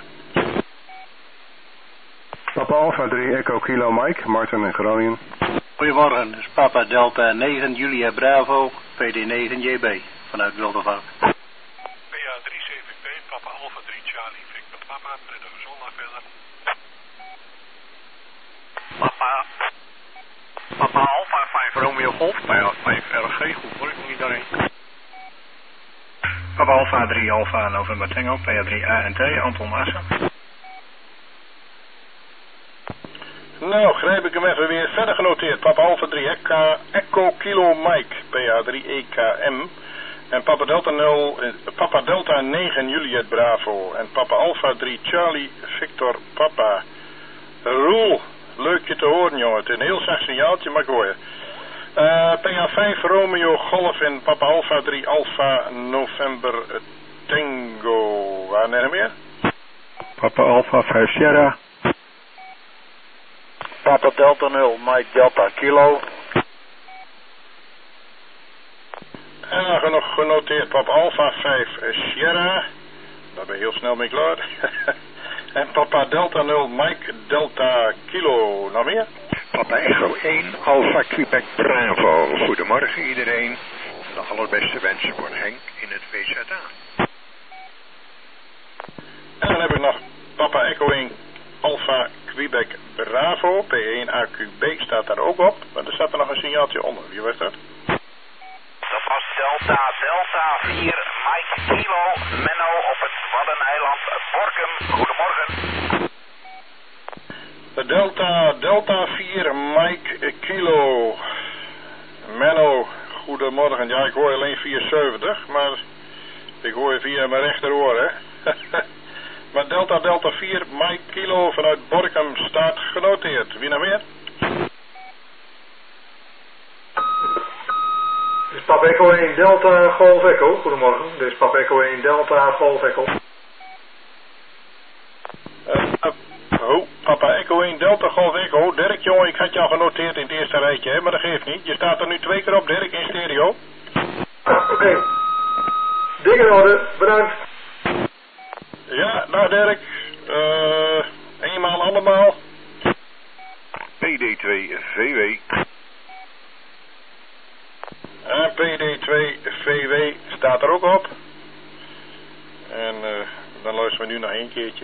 Papa Alpha drie Echo Kilo Mike, Martin en Groningen. Goedemorgen, dus Papa Delta negen Julia Bravo, P D negen J B, vanuit Wildervaart. P A drie zeven P, Papa Alpha drie Charlie, Victor Papa, prettige zondag verder. Papa, Papa Alpha vijf Romeo Golf, P A vijf R G, goed hoor, ik moet niet daarheen. Papa Alpha drie Alpha November Tango, P A drie A N T, Anton Assen. Nou, grijp ik hem even weer verder genoteerd. Papa Alpha drie Echo, Echo Kilo Mike, P A drie E K M. En Papa Delta nul, Papa Delta negen Juliet Bravo. En Papa Alpha drie Charlie Victor Papa. Roel, leuk je te horen jongen. Het is een heel zacht signaaltje, maar ik hoor je. Uh, P A vijf Romeo Golf en Papa Alpha drie Alpha November Tango. Waar nog meer? Papa Alpha vijf Sierra. Papa Delta nul, Mike Delta Kilo. En genoeg genoteerd, Papa Alpha vijf Sierra. Daar ben je heel snel mee klaar. En Papa Delta nul, Mike Delta Kilo. Nog meer? Papa Echo één, Alpha Quebec Bravo. Goedemorgen iedereen. De allerbeste wensen voor Henk in het W Z A. En dan heb ik nog Papa Echo één, Alpha Quebec Bravo. P één A Q B staat daar ook op. Maar er staat er nog een signaaltje onder. Wie was dat? Dat was Delta Delta vier Mike Kilo Menno op het Waddeneiland Borkum. Goedemorgen. Delta Delta vier Mike Kilo Menno. Goedemorgen. Ja, ik hoor alleen vierenzeventig, maar ik hoor je via mijn rechteroor, hè. Maar Delta Delta vier Mike Kilo vanuit Borkum staat genoteerd. Wie nog meer? Dit is Papa Echo één Delta Golf Echo. Goedemorgen. Dit is Papa Echo één Delta Golf Echo. Uh, oh, Papa Echo één Delta Golf Echo. Dirk, jongen, ik had je al genoteerd in het eerste rijtje, hè, maar dat geeft niet. Je staat er nu twee keer op, Dirk, in stereo. Ah, oké. Okay. Ding in orde, bedankt. Ja, nou Dirk. Uh, eenmaal, allemaal. P D twee V W. En P D twee V W staat er ook op. En uh, dan luisteren we nu nog één keertje.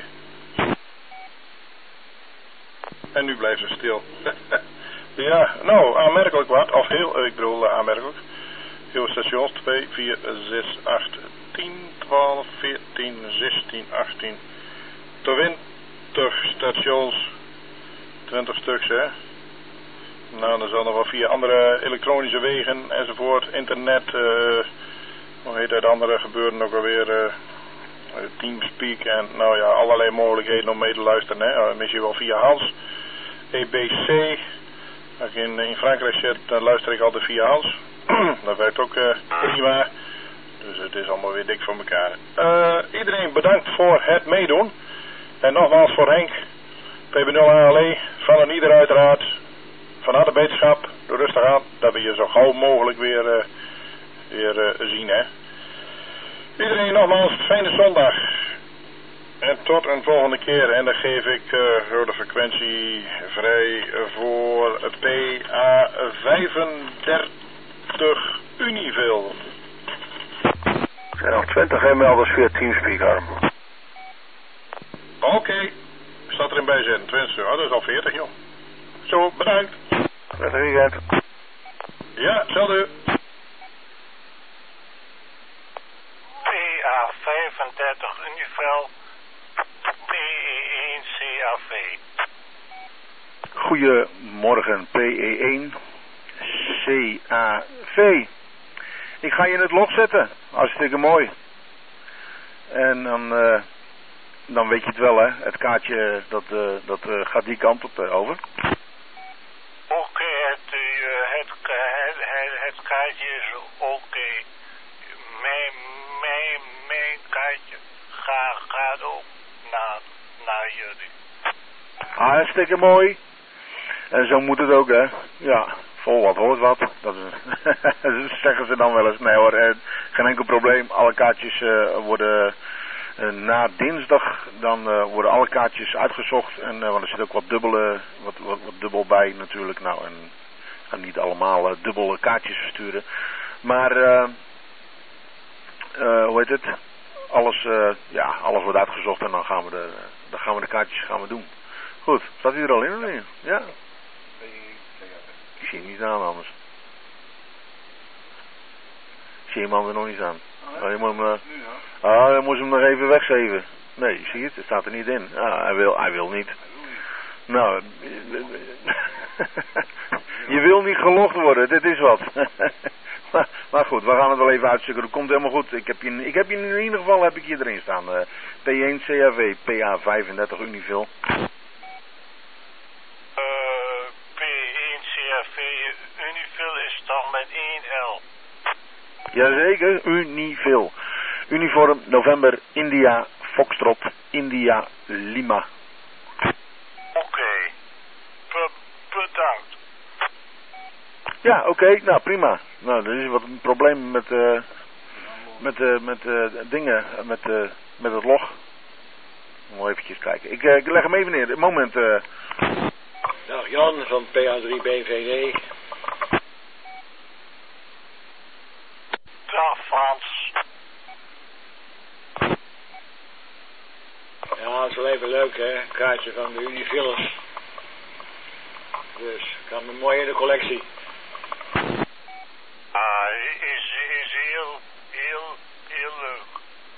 En nu blijft ze stil. Ja, nou, aanmerkelijk wat. Of heel, ik bedoel uh, aanmerkelijk. Heel stations twee, vier, zes, acht, tien, twaalf, veertien, zestien, achttien. twintig stations. twintig stuks, hè. Nou, dan zal nog wel via andere elektronische wegen enzovoort. Internet, uh, hoe heet dat andere gebeuren ook alweer. Uh, Teamspeak en nou ja, allerlei mogelijkheden om mee te luisteren. Hè. Uh, misschien wel via Hans. E B C. Als ik in, in Frankrijk zit, dan luister ik altijd via Hans. Dat werkt ook uh, prima. Dus het is allemaal weer dik voor elkaar. Uh, iedereen bedankt voor het meedoen. En nogmaals voor Henk. P B nul A L E. Van een ieder uiteraard. Van harte beterschap. Doe rustig aan. Dat we je zo gauw mogelijk weer, uh, weer uh, zien. Hè. Iedereen nogmaals fijne zondag. En tot een volgende keer. En dan geef ik uh, door de frequentie vrij voor P A vijfendertig Univille. Er zijn nog twintig inmelders via Teamspeak, Harm. Oké. Okay. Staat erin bij zitten. twintig. Oh, dat is al veertig, joh. Zo, bedankt. Prettig weekend. Ja, hetzelfde. P A vijfendertig Univille. P E één C A V. Goedemorgen, P E één C A V. Ik ga je in het log zetten. Hartstikke mooi. En dan, uh, dan weet je het wel, hè. Het kaartje, dat, uh, dat uh, gaat die kant op, uh, over. Oké, okay, het, uh, het, het, gaat ook naar, naar jullie. Hartstikke mooi. En zo moet het ook, hè. Ja, vol wat hoort wat. Dat is, zeggen ze dan wel eens. Nee hoor, eh, geen enkel probleem. Alle kaartjes uh, worden uh, na dinsdag, dan uh, worden alle kaartjes uitgezocht. En, uh, want er zit ook wat, dubbele, wat, wat, wat dubbel bij natuurlijk. Nou, en ik ga niet allemaal uh, dubbele kaartjes versturen. Maar, uh, uh, hoe heet het? Alles, uh, ja, alles wordt uitgezocht en dan gaan we de, dan gaan we de kaartjes gaan we doen. Goed, staat hij er al in of niet? Ja. Ik zie hem niet aan anders. Ik zie hem anders nog niet aan. Oh, je moet hem, uh, ah, dan moet je hem nog even weggeven. Nee, je ziet het, het staat er niet in. Ah, hij wil, hij wil niet. Nou, je wil niet gelogd worden, dit is wat. maar, maar goed, we gaan het wel even uitzoeken. Dat komt helemaal goed. Ik heb je, ik heb je in ieder geval heb ik hier erin staan. Uh, P één C A V, P A vijfendertig Unifil. Uh, P één C A V Unifil is dan met één L. Jazeker, Unifil. Uniform November India Foxtrot India Lima. Oké, okay. Bedankt. Ja, oké, okay. Nou prima. Nou, er is wat een probleem met, uh, met, uh, met uh, dingen, met, uh, met het log. Moet eventjes kijken. Ik, uh, ik leg hem even neer. Een moment. Uh... Nou, Jan van P A drie B V D. Dag Frans. Ja, dat is wel even leuk, hè. Kaartje van de Unifillers. Dus, kan me mooi in de collectie. Ah, is, is heel, heel, heel leuk.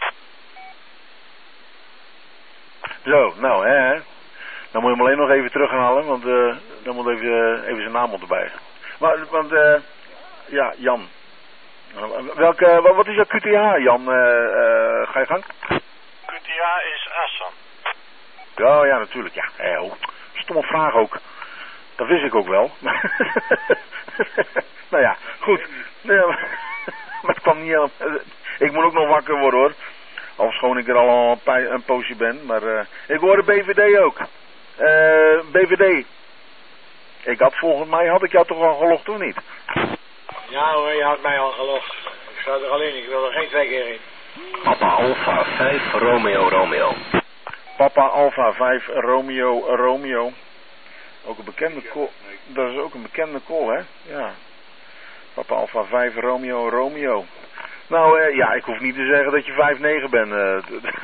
Zo, nou hè. Dan moet je hem alleen nog even terughalen, want uh, dan moet even, uh, even zijn naam erbij. Maar, want, uh, ja, Jan. Welke, wat is jouw Q T H, Jan? Uh, uh, ga je gang? Q T H is Essen. Ja, ja, natuurlijk. Ja, eh, oh. Stomme vraag ook. Dat wist ik ook wel. Nou ja, goed. Nee, maar, maar het kwam niet helemaal. Ik moet ook nog wakker worden hoor. Ofschoon ik er al een, een poosje ben. Maar uh, ik hoorde B V D ook. Uh, B V D. Ik had volgens mij, had ik jou toch al gelogd of niet? Ja hoor, je had mij al gelogd. Ik sta er al in, ik wil er geen twee keer in. Papa Alpha vijf Romeo Romeo. Papa Alpha vijf Romeo Romeo. Ook een bekende call. Dat is ook een bekende call, hè? Ja. Papa Alpha vijf Romeo Romeo. Nou, uh, ja, ik hoef niet te zeggen dat je vijf negen bent. Uh,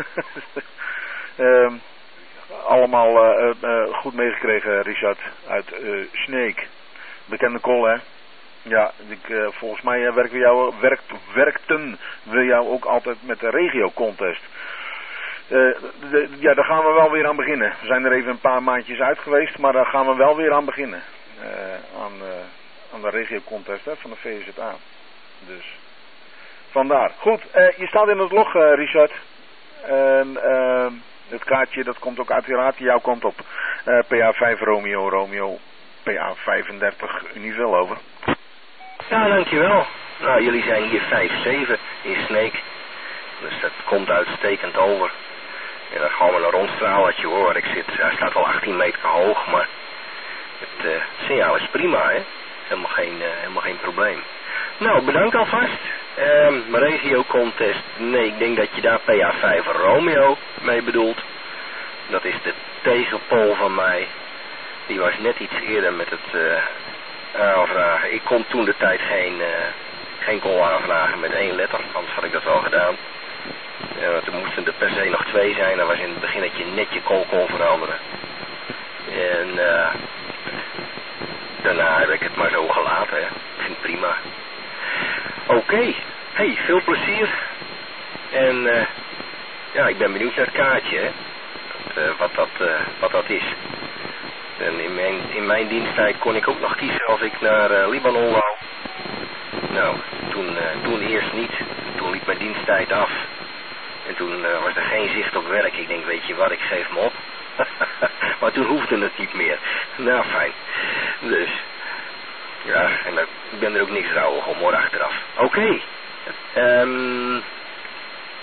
uh, allemaal uh, uh, goed meegekregen, Richard, uit uh, Snake. Bekende call, hè? Ja, ik, uh, volgens mij uh, werken we jou, werkt, werkten we jou ook altijd met de regio contest. Uh, de, ja, daar gaan we wel weer aan beginnen. We zijn er even een paar maandjes uit geweest, maar daar gaan we wel weer aan beginnen. Uh, aan, uh, aan de regio contest hè, van de V Z A. Dus, vandaar. Goed, uh, je staat in het log, uh, Richard. En uh, het kaartje, dat komt ook uiteraard jouw kant op. Uh, P A vijf Romeo Romeo, P A vijfendertig Univil over. Ja, dankjewel. Nou, jullie zijn hier vijf zeven in Snake. Dus dat komt uitstekend over. En dan gaan we een rondstraaltje hoor, waar ik zit. Hij staat al achttien meter hoog, maar het uh, signaal is prima, hè. Helemaal geen, uh, helemaal geen probleem. Nou, bedankt alvast. Uh, mijn regio contest. Nee, ik denk dat je daar P A vijf Romeo mee bedoelt. Dat is de tegenpool van mij. Die was net iets eerder met het uh, aanvragen. Ik kon toen de tijd geen, uh, geen call aanvragen met één letter, anders had ik dat wel gedaan. Ja, toen moesten er per se nog twee zijn. Dan was in het begin dat je net je call kon veranderen. En uh, daarna heb ik het maar zo gelaten. Hè. Ik vind het prima. Oké. Okay. Hey, veel plezier. En uh, ja, ik ben benieuwd naar het kaartje. Hè. Dat, uh, wat, dat, uh, wat dat is. En in mijn, in mijn diensttijd kon ik ook nog kiezen of ik naar uh, Libanon wou. Nou, toen, uh, toen eerst niet. Toen liep mijn diensttijd af. En toen uh, was er geen zicht op werk. Ik denk, weet je wat, ik geef me op. Maar toen hoefde het niet meer. Nou, fijn. Dus, ja, en ik ben er ook niks rouwig om hoor achteraf. Oké. Okay. Um,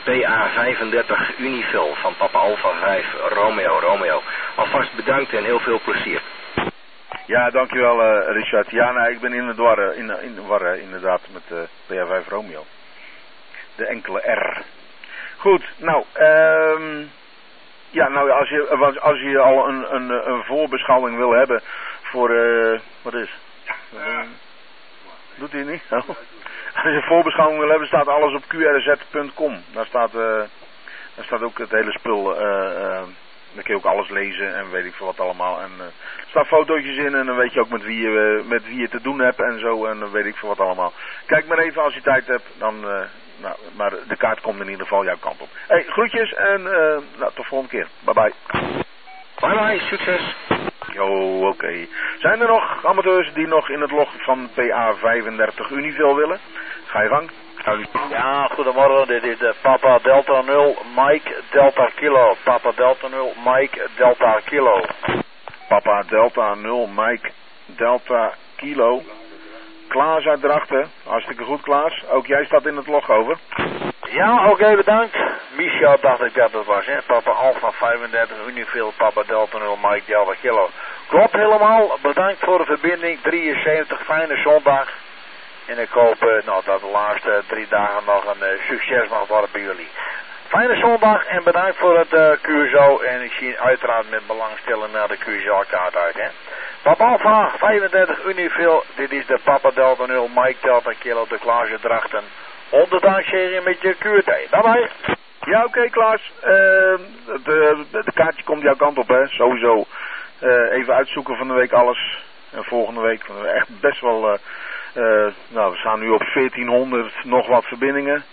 P A vijfendertig Unifil van Papa Alpha vijf Romeo Romeo. Alvast bedankt en heel veel plezier. Ja, dankjewel uh, Richard. Ja, nou, ik ben in de war, uh, in, in de war uh, inderdaad met uh, P A vijf Romeo. De enkele R. Goed, nou, um, ja, nou als je, als je al een, een, een voorbeschouwing wil hebben voor, uh, wat is? Uh, doet hij niet? Oh. Als je een voorbeschouwing wil hebben, staat alles op Q R Z punt com. Daar staat, uh, daar staat ook het hele spul, uh, uh, dan kun je ook alles lezen en weet ik veel wat allemaal. En uh, er staan fotootjes in en dan weet je ook met wie je, uh, met wie je te doen hebt en zo en dan weet ik veel wat allemaal. Kijk maar even als je tijd hebt, dan, uh, nou, maar de kaart komt in ieder geval jouw kant op. Hey, groetjes en uh, nou, tot volgende keer. Bye bye. Bye bye, succes. Jo, oké. Okay. Zijn er nog amateurs die nog in het log van P A vijfendertig Unifil willen? Ga je gang. Ja, goedemorgen. Dit is de Papa Delta nul, Mike Delta Kilo. Papa Delta nul, Mike Delta Kilo. Papa Delta nul, Mike Delta Kilo. Klaas uit Drachten. Hartstikke goed, Klaas. Ook jij staat in het log over. Ja, oké, okay, bedankt. Michel dacht ik dat het was, hè. Papa Alpha vijfendertig Unifil, Papa Delta nul, Mike Delta Kilo. Klopt helemaal. Bedankt voor de verbinding. drieënzeventig, fijne zondag. En ik hoop uh, nou, dat de laatste drie dagen nog een uh, succes mag worden bij jullie. Fijne zondag en bedankt voor het uh, Q S O. En ik zie uiteraard met belangstelling naar de Q S O-kaart uit, hè. Papa Alpha vijfendertig Unifil. Dit is de Papa Delta nul, Mike Delta Kilo, de Klaasje Drachten. Onderdankserie met je Q T. Bye bye. Ja, oké, okay, Klaas. Uh, de, de kaartje komt jouw kant op, hè. Sowieso. Uh, even uitzoeken van de week alles. En volgende week echt best wel... Uh, uh, nou, we staan nu op veertienhonderd nog wat verbindingen.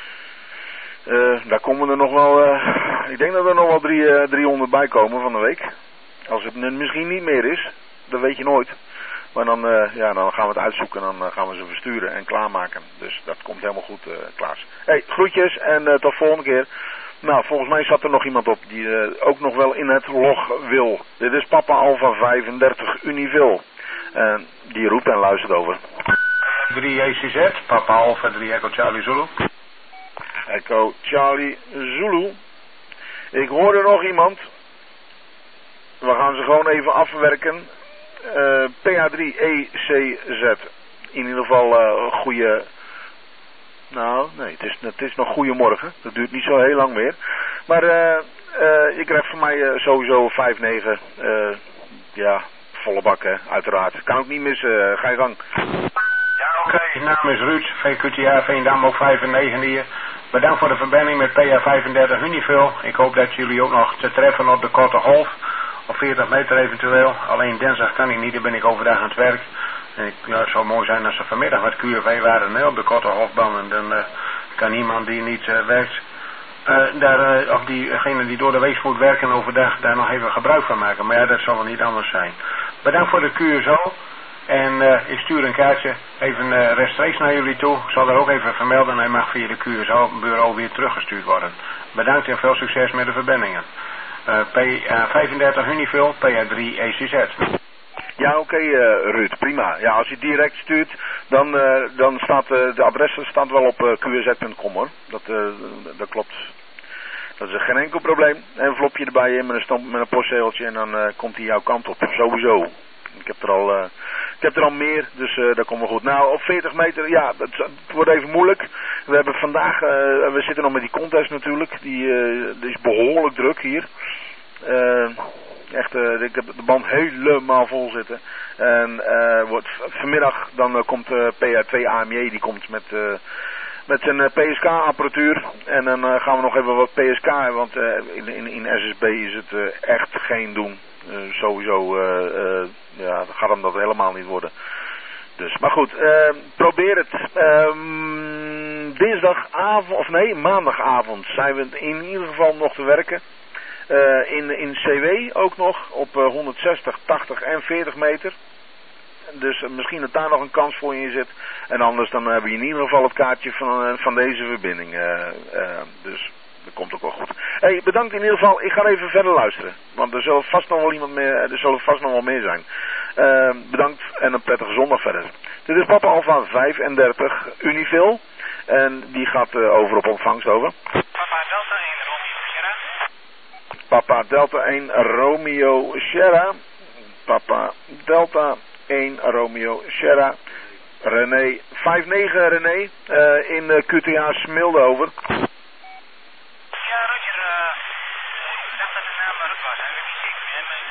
Uh, daar komen er nog wel... Uh, ik denk dat er nog wel drie, uh, driehonderd bij komen van de week. Als het misschien niet meer is. Dat weet je nooit. Maar dan, uh, ja, dan gaan we het uitzoeken en dan uh, gaan we ze versturen en klaarmaken. Dus dat komt helemaal goed, uh, Klaas. Hey, groetjes en uh, tot volgende keer. Nou, volgens mij zat er nog iemand op die uh, ook nog wel in het log wil. Dit is Papa Alpha vijfendertig Unifil. En uh, die roept en luistert over. drie E C Z, Papa Alpha drie Echo Charlie Zulu. Echo Charlie Zulu. Ik hoorde nog iemand. We gaan ze gewoon even afwerken. Uh, P A drie E C Z. In ieder geval een uh, goede... Nou, nee, het is, het is nog goedemorgen. Dat duurt niet zo heel lang meer. Maar uh, uh, je krijgt van mij uh, sowieso vijf negen. Uh, ja, volle bak, hè, uiteraard. Kan ook niet missen. Uh, ga je gang. Ja, oké. Okay. Mijn naam is Ruud. V Q T A, Veendam, ook vijf en negen hier. Bedankt voor de verbinding met P A vijfendertig Unifil. Ik hoop dat jullie ook nog te treffen op de korte golf. Op veertig meter eventueel. Alleen dinsdag kan ik niet, dan ben ik overdag aan het werk. En ik, ja, het zou mooi zijn als er vanmiddag wat Q V waren hè, op de korte golfbaan. En dan uh, kan iemand die niet uh, werkt, uh, daar, uh, of diegene die door de week moet werken overdag, daar nog even gebruik van maken. Maar ja, dat zal wel niet anders zijn. Bedankt voor de Q S O. En uh, ik stuur een kaartje even uh, rechtstreeks naar jullie toe. Ik zal er ook even vermelden. Hij mag via de Q S O-bureau weer teruggestuurd worden. Bedankt en veel succes met de verbindingen. Uh, P A vijfendertig Unifil, P A drie E C Z. Ja, oké, okay, uh, Ruud, prima. Ja, als je direct stuurt, dan, uh, dan staat uh, de adres staat wel op uh, Q R Z punt com hoor. Dat, uh, dat klopt. Dat is geen enkel probleem. Een envelopje erbij in met een, stamp, met een postzegeltje en dan uh, komt hij jouw kant op. Sowieso. Ik heb er al, uh, ik heb er al meer, dus uh, dat komt wel goed. Nou, op veertig meter, ja, het, het wordt even moeilijk. We hebben vandaag, uh, we zitten nog met die contest natuurlijk. Die, uh, die is behoorlijk druk hier. Uh, echt, uh, ik heb de band helemaal vol zitten. En uh, wordt, vanmiddag dan uh, komt uh, P A twee A M J, die komt met... Uh, Met zijn uh, P S K-apparatuur. En dan uh, gaan we nog even wat P S K hebben. Want uh, in, in, in S S B is het uh, echt geen doen. Uh, sowieso uh, uh, ja, gaat hem dat helemaal niet worden. Dus, maar goed, uh, probeer het. Um, dinsdagavond, of nee, maandagavond zijn we in ieder geval nog te werken. Uh, in, in C W ook nog op uh, honderdzestig, tachtig en veertig meter. Dus uh, misschien dat daar nog een kans voor je zit. En anders dan hebben we in ieder geval het kaartje van, uh, van deze verbinding. Uh, uh, dus dat komt ook wel goed. Hey, bedankt in ieder geval. Ik ga even verder luisteren. Want er zullen vast nog wel iemand meer, er zullen vast nog wel meer zijn. Uh, bedankt en een prettige zondag verder. Dit is Papa Alpha vijfendertig Unifil. En die gaat uh, over op ontvangst over. Papa Delta één Romeo Sierra. Papa Delta één Romeo Sierra. René, vijf negen René, uh, in uh, Q T H Smilde over. Ja, Roger, uh, ik dacht dat de naam Rut was, ik weet niet zeker meer, maar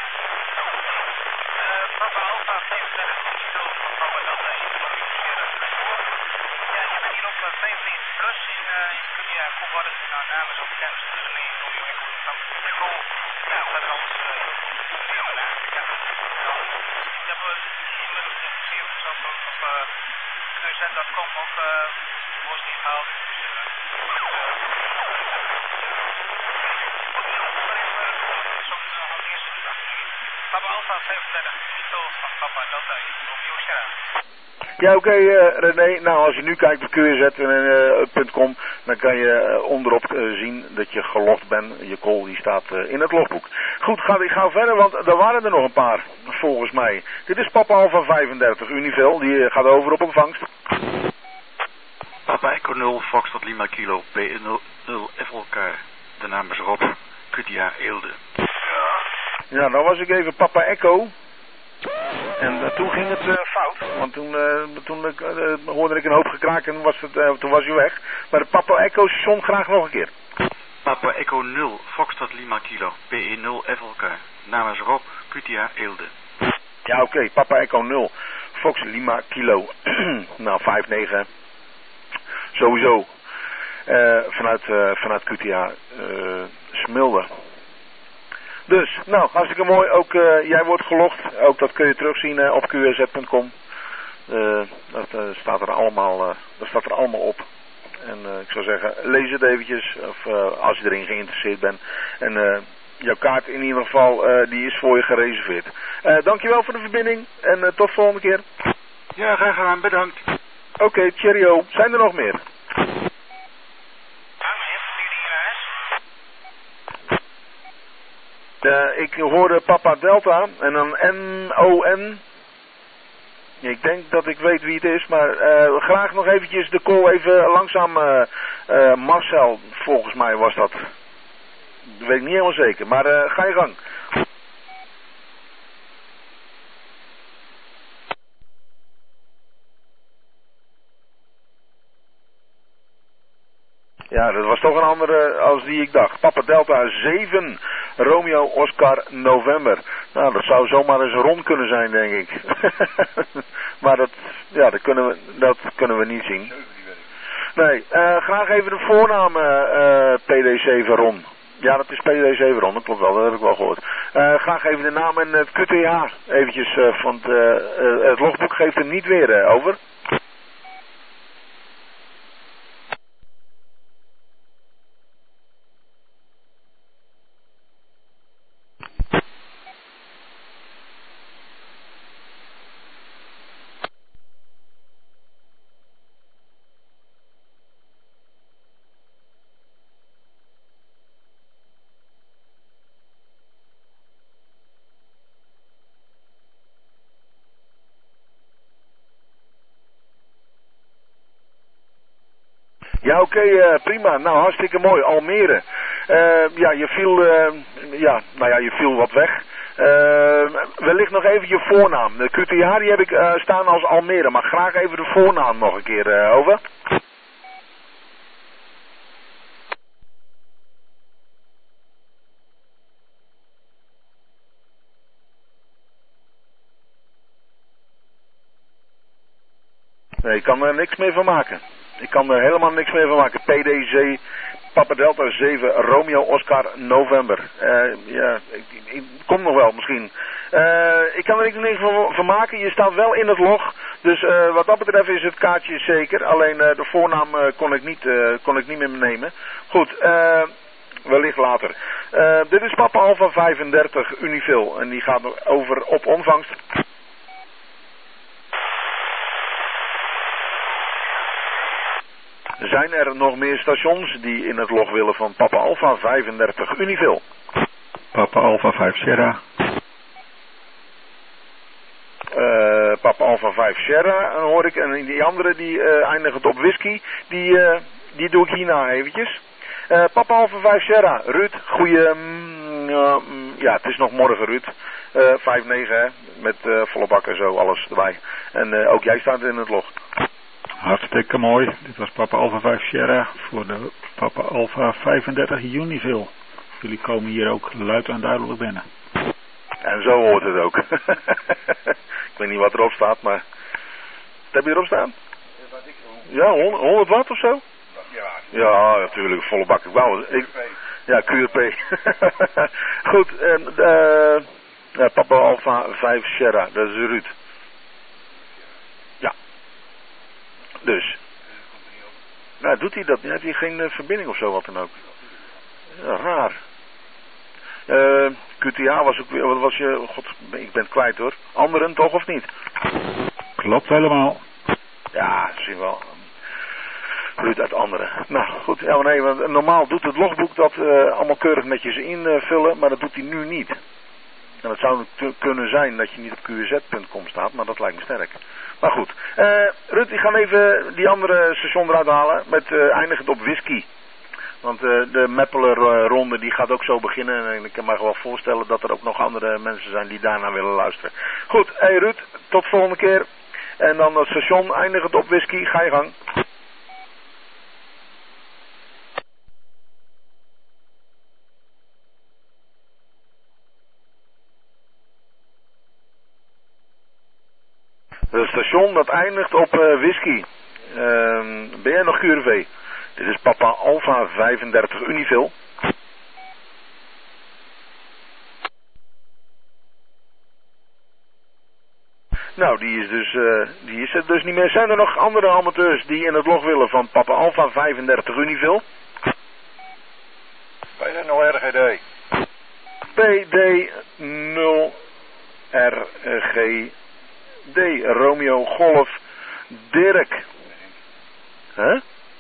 uh, Papa Alpha vijfendertig Univel van Papa Delta één Romeo Sierra. Ja, je bent hier op uh, vijfennegentig plus in, uh, in Q T H Koevoort, nou namens op Jens René Romeo Echo van Echo, ja, wat er anders uh, ja, maar ja, ik heb wel inmiddels zeventig op, op uh, Q Z punt com ook uh, positief gehaald, dus uh, Papa Alpha vijfendertig Univel van Papa Delta één Romeo Sierra. Ja, oké okay, uh, René. Nou, als je nu kijkt op Q Z punt com, uh, dan kan je uh, onderop uh, zien dat je gelogd bent. Je call die staat uh, in het logboek. Goed, ga, ik ga verder, want er waren er nog een paar, volgens mij. Dit is Papa Alpha vijfendertig Univel, die uh, gaat over op ontvangst. Papa Echo nul, Foxtrot Lima Kilo, B nul F elkaar. De naam is Rob, Q T H Eelde. Ja, dan was ik even Papa Echo. En uh, toen ging het uh, fout, want toen, uh, toen uh, hoorde ik een hoop gekraak en was het, uh, toen was hij weg. Maar de Papa Echo station graag nog een keer. Papa Echo nul, Foxtrot Lima Kilo, P E nul F elkaar. Naam is Rob, Q T H Eelde. Ja, oké, okay. Papa Echo nul, Fox Lima Kilo. Nou, vijf negen. Sowieso. Uh, vanuit, uh, vanuit Q T H uh, Smilde. Dus, nou, hartstikke mooi. Ook uh, jij wordt gelogd. Ook dat kun je terugzien uh, op Q Z punt com. Uh, dat uh, staat er allemaal, uh, dat staat er allemaal op. En uh, ik zou zeggen, lees het eventjes. Of uh, als je erin geïnteresseerd bent. En uh, jouw kaart in ieder geval, uh, die is voor je gereserveerd. Uh, dankjewel voor de verbinding. En uh, tot de volgende keer. Ja, graag gedaan. Bedankt. Oké, okay, cheerio. Zijn er nog meer? Uh, ik hoorde Papa Delta en dan N O N. Ik denk dat ik weet wie het is, maar uh, graag nog eventjes de call even langzaam. Uh, uh, Marcel, volgens mij was dat. Dat weet ik niet helemaal zeker, maar uh, ga je gang. Ja, dat was toch een andere als die ik dacht. Papa Delta zeven, Romeo Oscar November. Nou, dat zou zomaar eens rond kunnen zijn, denk ik. Maar dat, ja, dat kunnen we, dat kunnen we niet zien. Nee, uh, graag even de voornaam uh, P D zeven Ron. Ja, dat is P D zeven Ron, dat klopt wel, dat heb ik wel gehoord. Uh, graag even de naam en het Q T H eventjes, uh, want uh, uh, het logboek geeft hem niet weer uh, over. Ja, oké, okay, uh, prima. Nou, hartstikke mooi. Almere. Uh, ja, je viel, uh, ja, nou ja, je viel wat weg. Uh, wellicht nog even je voornaam. De Q T H die heb ik uh, staan als Almere, maar graag even de voornaam nog een keer, uh, over. Nee, ik kan er niks meer van maken. Ik kan er helemaal niks meer van maken. P D Z, Papa Delta zeven, Romeo Oscar November. Uh, ja, ik, ik, kom nog wel misschien. Uh, ik kan er niks meer van, van maken. Je staat wel in het log. Dus uh, wat dat betreft is het kaartje zeker. Alleen uh, de voornaam uh, kon, ik niet, uh, kon ik niet meer nemen. Goed, uh, wellicht later. Uh, dit is Papa Alpha vijfendertig Univel. En die gaat nog over op ontvangst. Zijn er nog meer stations die in het log willen van Papa Alpha vijfendertig Univel? Papa Alpha vijf Sierra. Uh, Papa Alpha vijf Sierra hoor ik. En die andere die uh, eindigt op whisky. Die, uh, die doe ik hierna eventjes. Uh, Papa Alpha vijf Sierra. Ruud, goeie... Uh, ja, het is nog morgen, Ruud. Uh, vijf negen, hè. Met uh, volle bak en zo, alles erbij. En uh, ook jij staat in het log. Hartstikke mooi. Dit was Papa Alpha vijf Sierra voor de Papa Alpha vijfendertig Univille. Jullie komen hier ook luid en duidelijk binnen. En zo hoort het ook. Ik weet niet wat erop staat, maar... Wat heb je erop staan? Ja, honderd watt of zo? Ja. Ja, natuurlijk, volle bak. Ik wou, ik, ja, Q R P. Goed, en uh, uh, Papa Alpha vijf Sierra, dat is Ruud. Ja. Dus. Nou, doet hij dat? Heeft hij geen uh, verbinding of zo, wat dan ook? Ja, raar. Uh, Q T H was ook weer, wat was je, god, ik ben het kwijt hoor. Anderen toch of niet? Klopt helemaal. Ja, zien wel. Ruud uit anderen. Nou goed, ja, maar nee, want normaal doet het logboek dat uh, allemaal keurig netjes invullen, uh, maar dat doet hij nu niet. En het zou kunnen zijn dat je niet op Q R Z punt com staat, maar dat lijkt me sterk. Maar goed, uh, Ruud, ik ga even die andere station eruit halen, met uh, eindigend op whisky. Want uh, de Meppeler uh, ronde die gaat ook zo beginnen en ik kan me wel voorstellen dat er ook nog andere mensen zijn die daarna willen luisteren. Goed, hey Ruud, tot de volgende keer. En dan het station eindigend op whisky, ga je gang. Het station dat eindigt op uh, whisky. Uh, ben jij nog Q R V? Dit is Papa Alpha vijfendertig Univille. Nou, die is dus, uh, die is er dus niet meer. Zijn er nog andere amateurs die in het log willen van Papa Alpha vijfendertig Univille? P D nul R G D. P D nul R G D. Romeo Golf Dirk. Huh?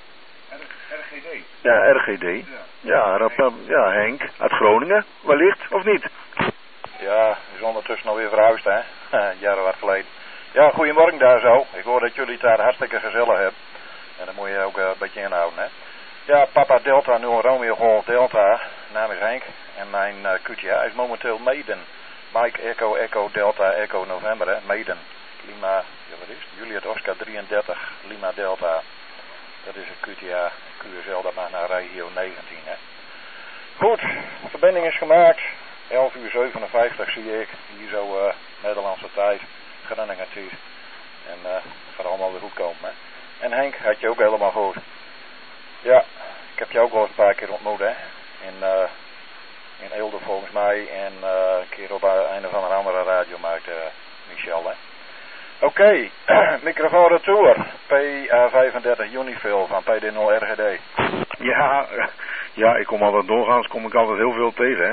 R G D. Ja, R G D. Ja, ja, ja, Henk uit Groningen. Wellicht, of niet? Ja, is ondertussen alweer verhuisd, hè? Jaren wat geleden. Ja, goedemorgen daar zo. Ik hoor dat jullie het daar hartstikke gezellig hebben. En dat moet je ook uh, een beetje inhouden, hè? Ja, Papa Delta nul Romeo Golf Delta. Naam is Henk. En mijn uh, Q T H is momenteel Maiden. Mike Echo Echo Delta Echo November, hè? Maiden. Lima, ja wat is het? Juliet Oscar drieëndertig Lima Delta. Dat is een Q T H Q S L, dat mag naar regio negentien, hè? Goed, de verbinding is gemaakt. elf uur zevenenvijftig zie ik. Hier zo uh, Nederlandse tijd. Groningen tijd. En uh, het gaat allemaal weer goed komen, hè? En Henk, had je ook helemaal goed. Ja, ik heb je ook wel eens een paar keer ontmoet, hè? In, uh, in Eelde volgens mij. En uh, een keer op een of andere andere radio maakte uh, Michel, hè? Oké, okay. Microfoon retour. P A vijfendertig Unifil van P D nul R G D. Ja, ja, ik kom altijd doorgaans, kom ik altijd heel veel tegen, hè.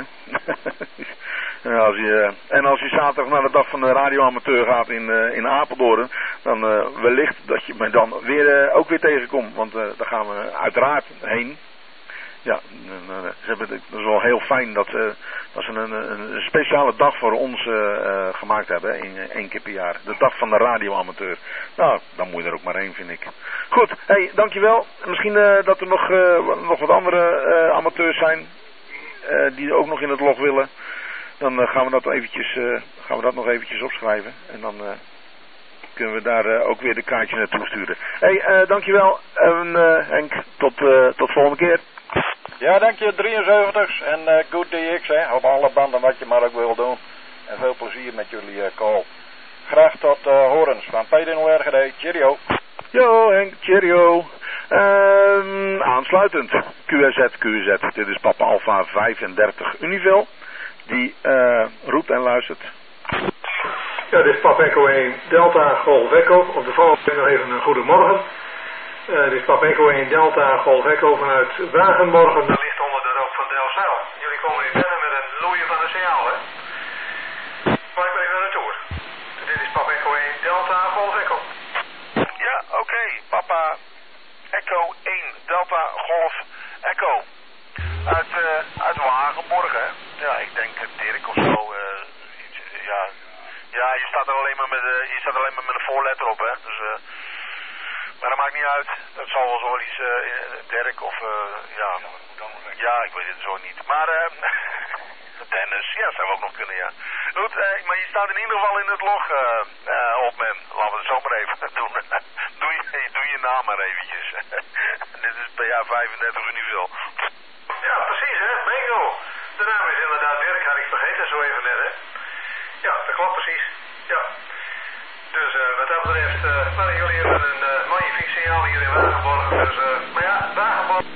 en, als je, en als je zaterdag naar de dag van de radioamateur gaat in, uh, in Apeldoorn, dan uh, wellicht dat je me dan weer, uh, ook weer tegenkomt, want uh, daar gaan we uiteraard heen. Ja, ze hebben het, dat is wel heel fijn dat, uh, dat ze een, een speciale dag voor ons uh, uh, gemaakt hebben, in, één keer per jaar. De dag van de radioamateur. Nou, dan moet je er ook maar heen, vind ik. Goed, hey, dankjewel. Misschien uh, dat er nog, uh, nog wat andere uh, amateurs zijn uh, die ook nog in het log willen. Dan uh, gaan we dat eventjes, uh, gaan we dat nog eventjes opschrijven. En dan uh, kunnen we daar uh, ook weer de kaartjes naartoe sturen. Hey, uh, dankjewel en, uh, Henk. Tot, uh, tot volgende keer. Ja, dank je, drieënzeventig en uh, Good D X, hè, op alle banden wat je maar ook wil doen. En veel plezier met jullie uh, call. Graag tot uh, horens van P D nul R G D. Cheerio. Yo Henk, cheerio. Um, aansluitend, Q R Z, Q R Z. Dit is Papa Alpha vijfendertig Univille. Die uh, roept en luistert. Ja, dit is Papa Echo één Delta Golf Echo. Op de volgende nog even een goedemorgen. Uh, dit is Papa Echo één Delta Golf Echo vanuit Wagenmorgen. Dat ligt onder de rook van Delfzijl. Jullie komen hier verder met een loeien van de signaal, hè? Maar ik ben even naartoe. Dit is Papa Echo één Delta Golf Echo. Ja, oké. Okay. Papa Echo één Delta Golf Echo. Uit, uh, uit Wagenmorgen. Ja, ik denk Dirk of zo. Uh, iets, ja. ja, je staat er alleen maar met, uh, je staat er alleen maar met een voorletter op, hè. Dus, uh, maar dat maakt niet uit. Dat zal wel zoiets, uh, Dirk of, uh, ja. Ja, ik weet het zo niet. Maar, uh, Dennis, ja, zou ook nog kunnen, ja. Goed, eh, maar je staat in ieder geval in het log, uh, uh, op men. Laten we het zo maar even doen. doe, je, doe je naam maar eventjes. Dit is P A vijfendertig Univille. Ja, precies, hè, bingo. De naam is inderdaad Dirk, had ik vergeten, zo even net, hè. Ja, dat klopt precies. Ja. Dus uh, wat dat betreft, uh, waren jullie hebben een uh, magnifiek signaal hier in Wagenborg. Dus, uh,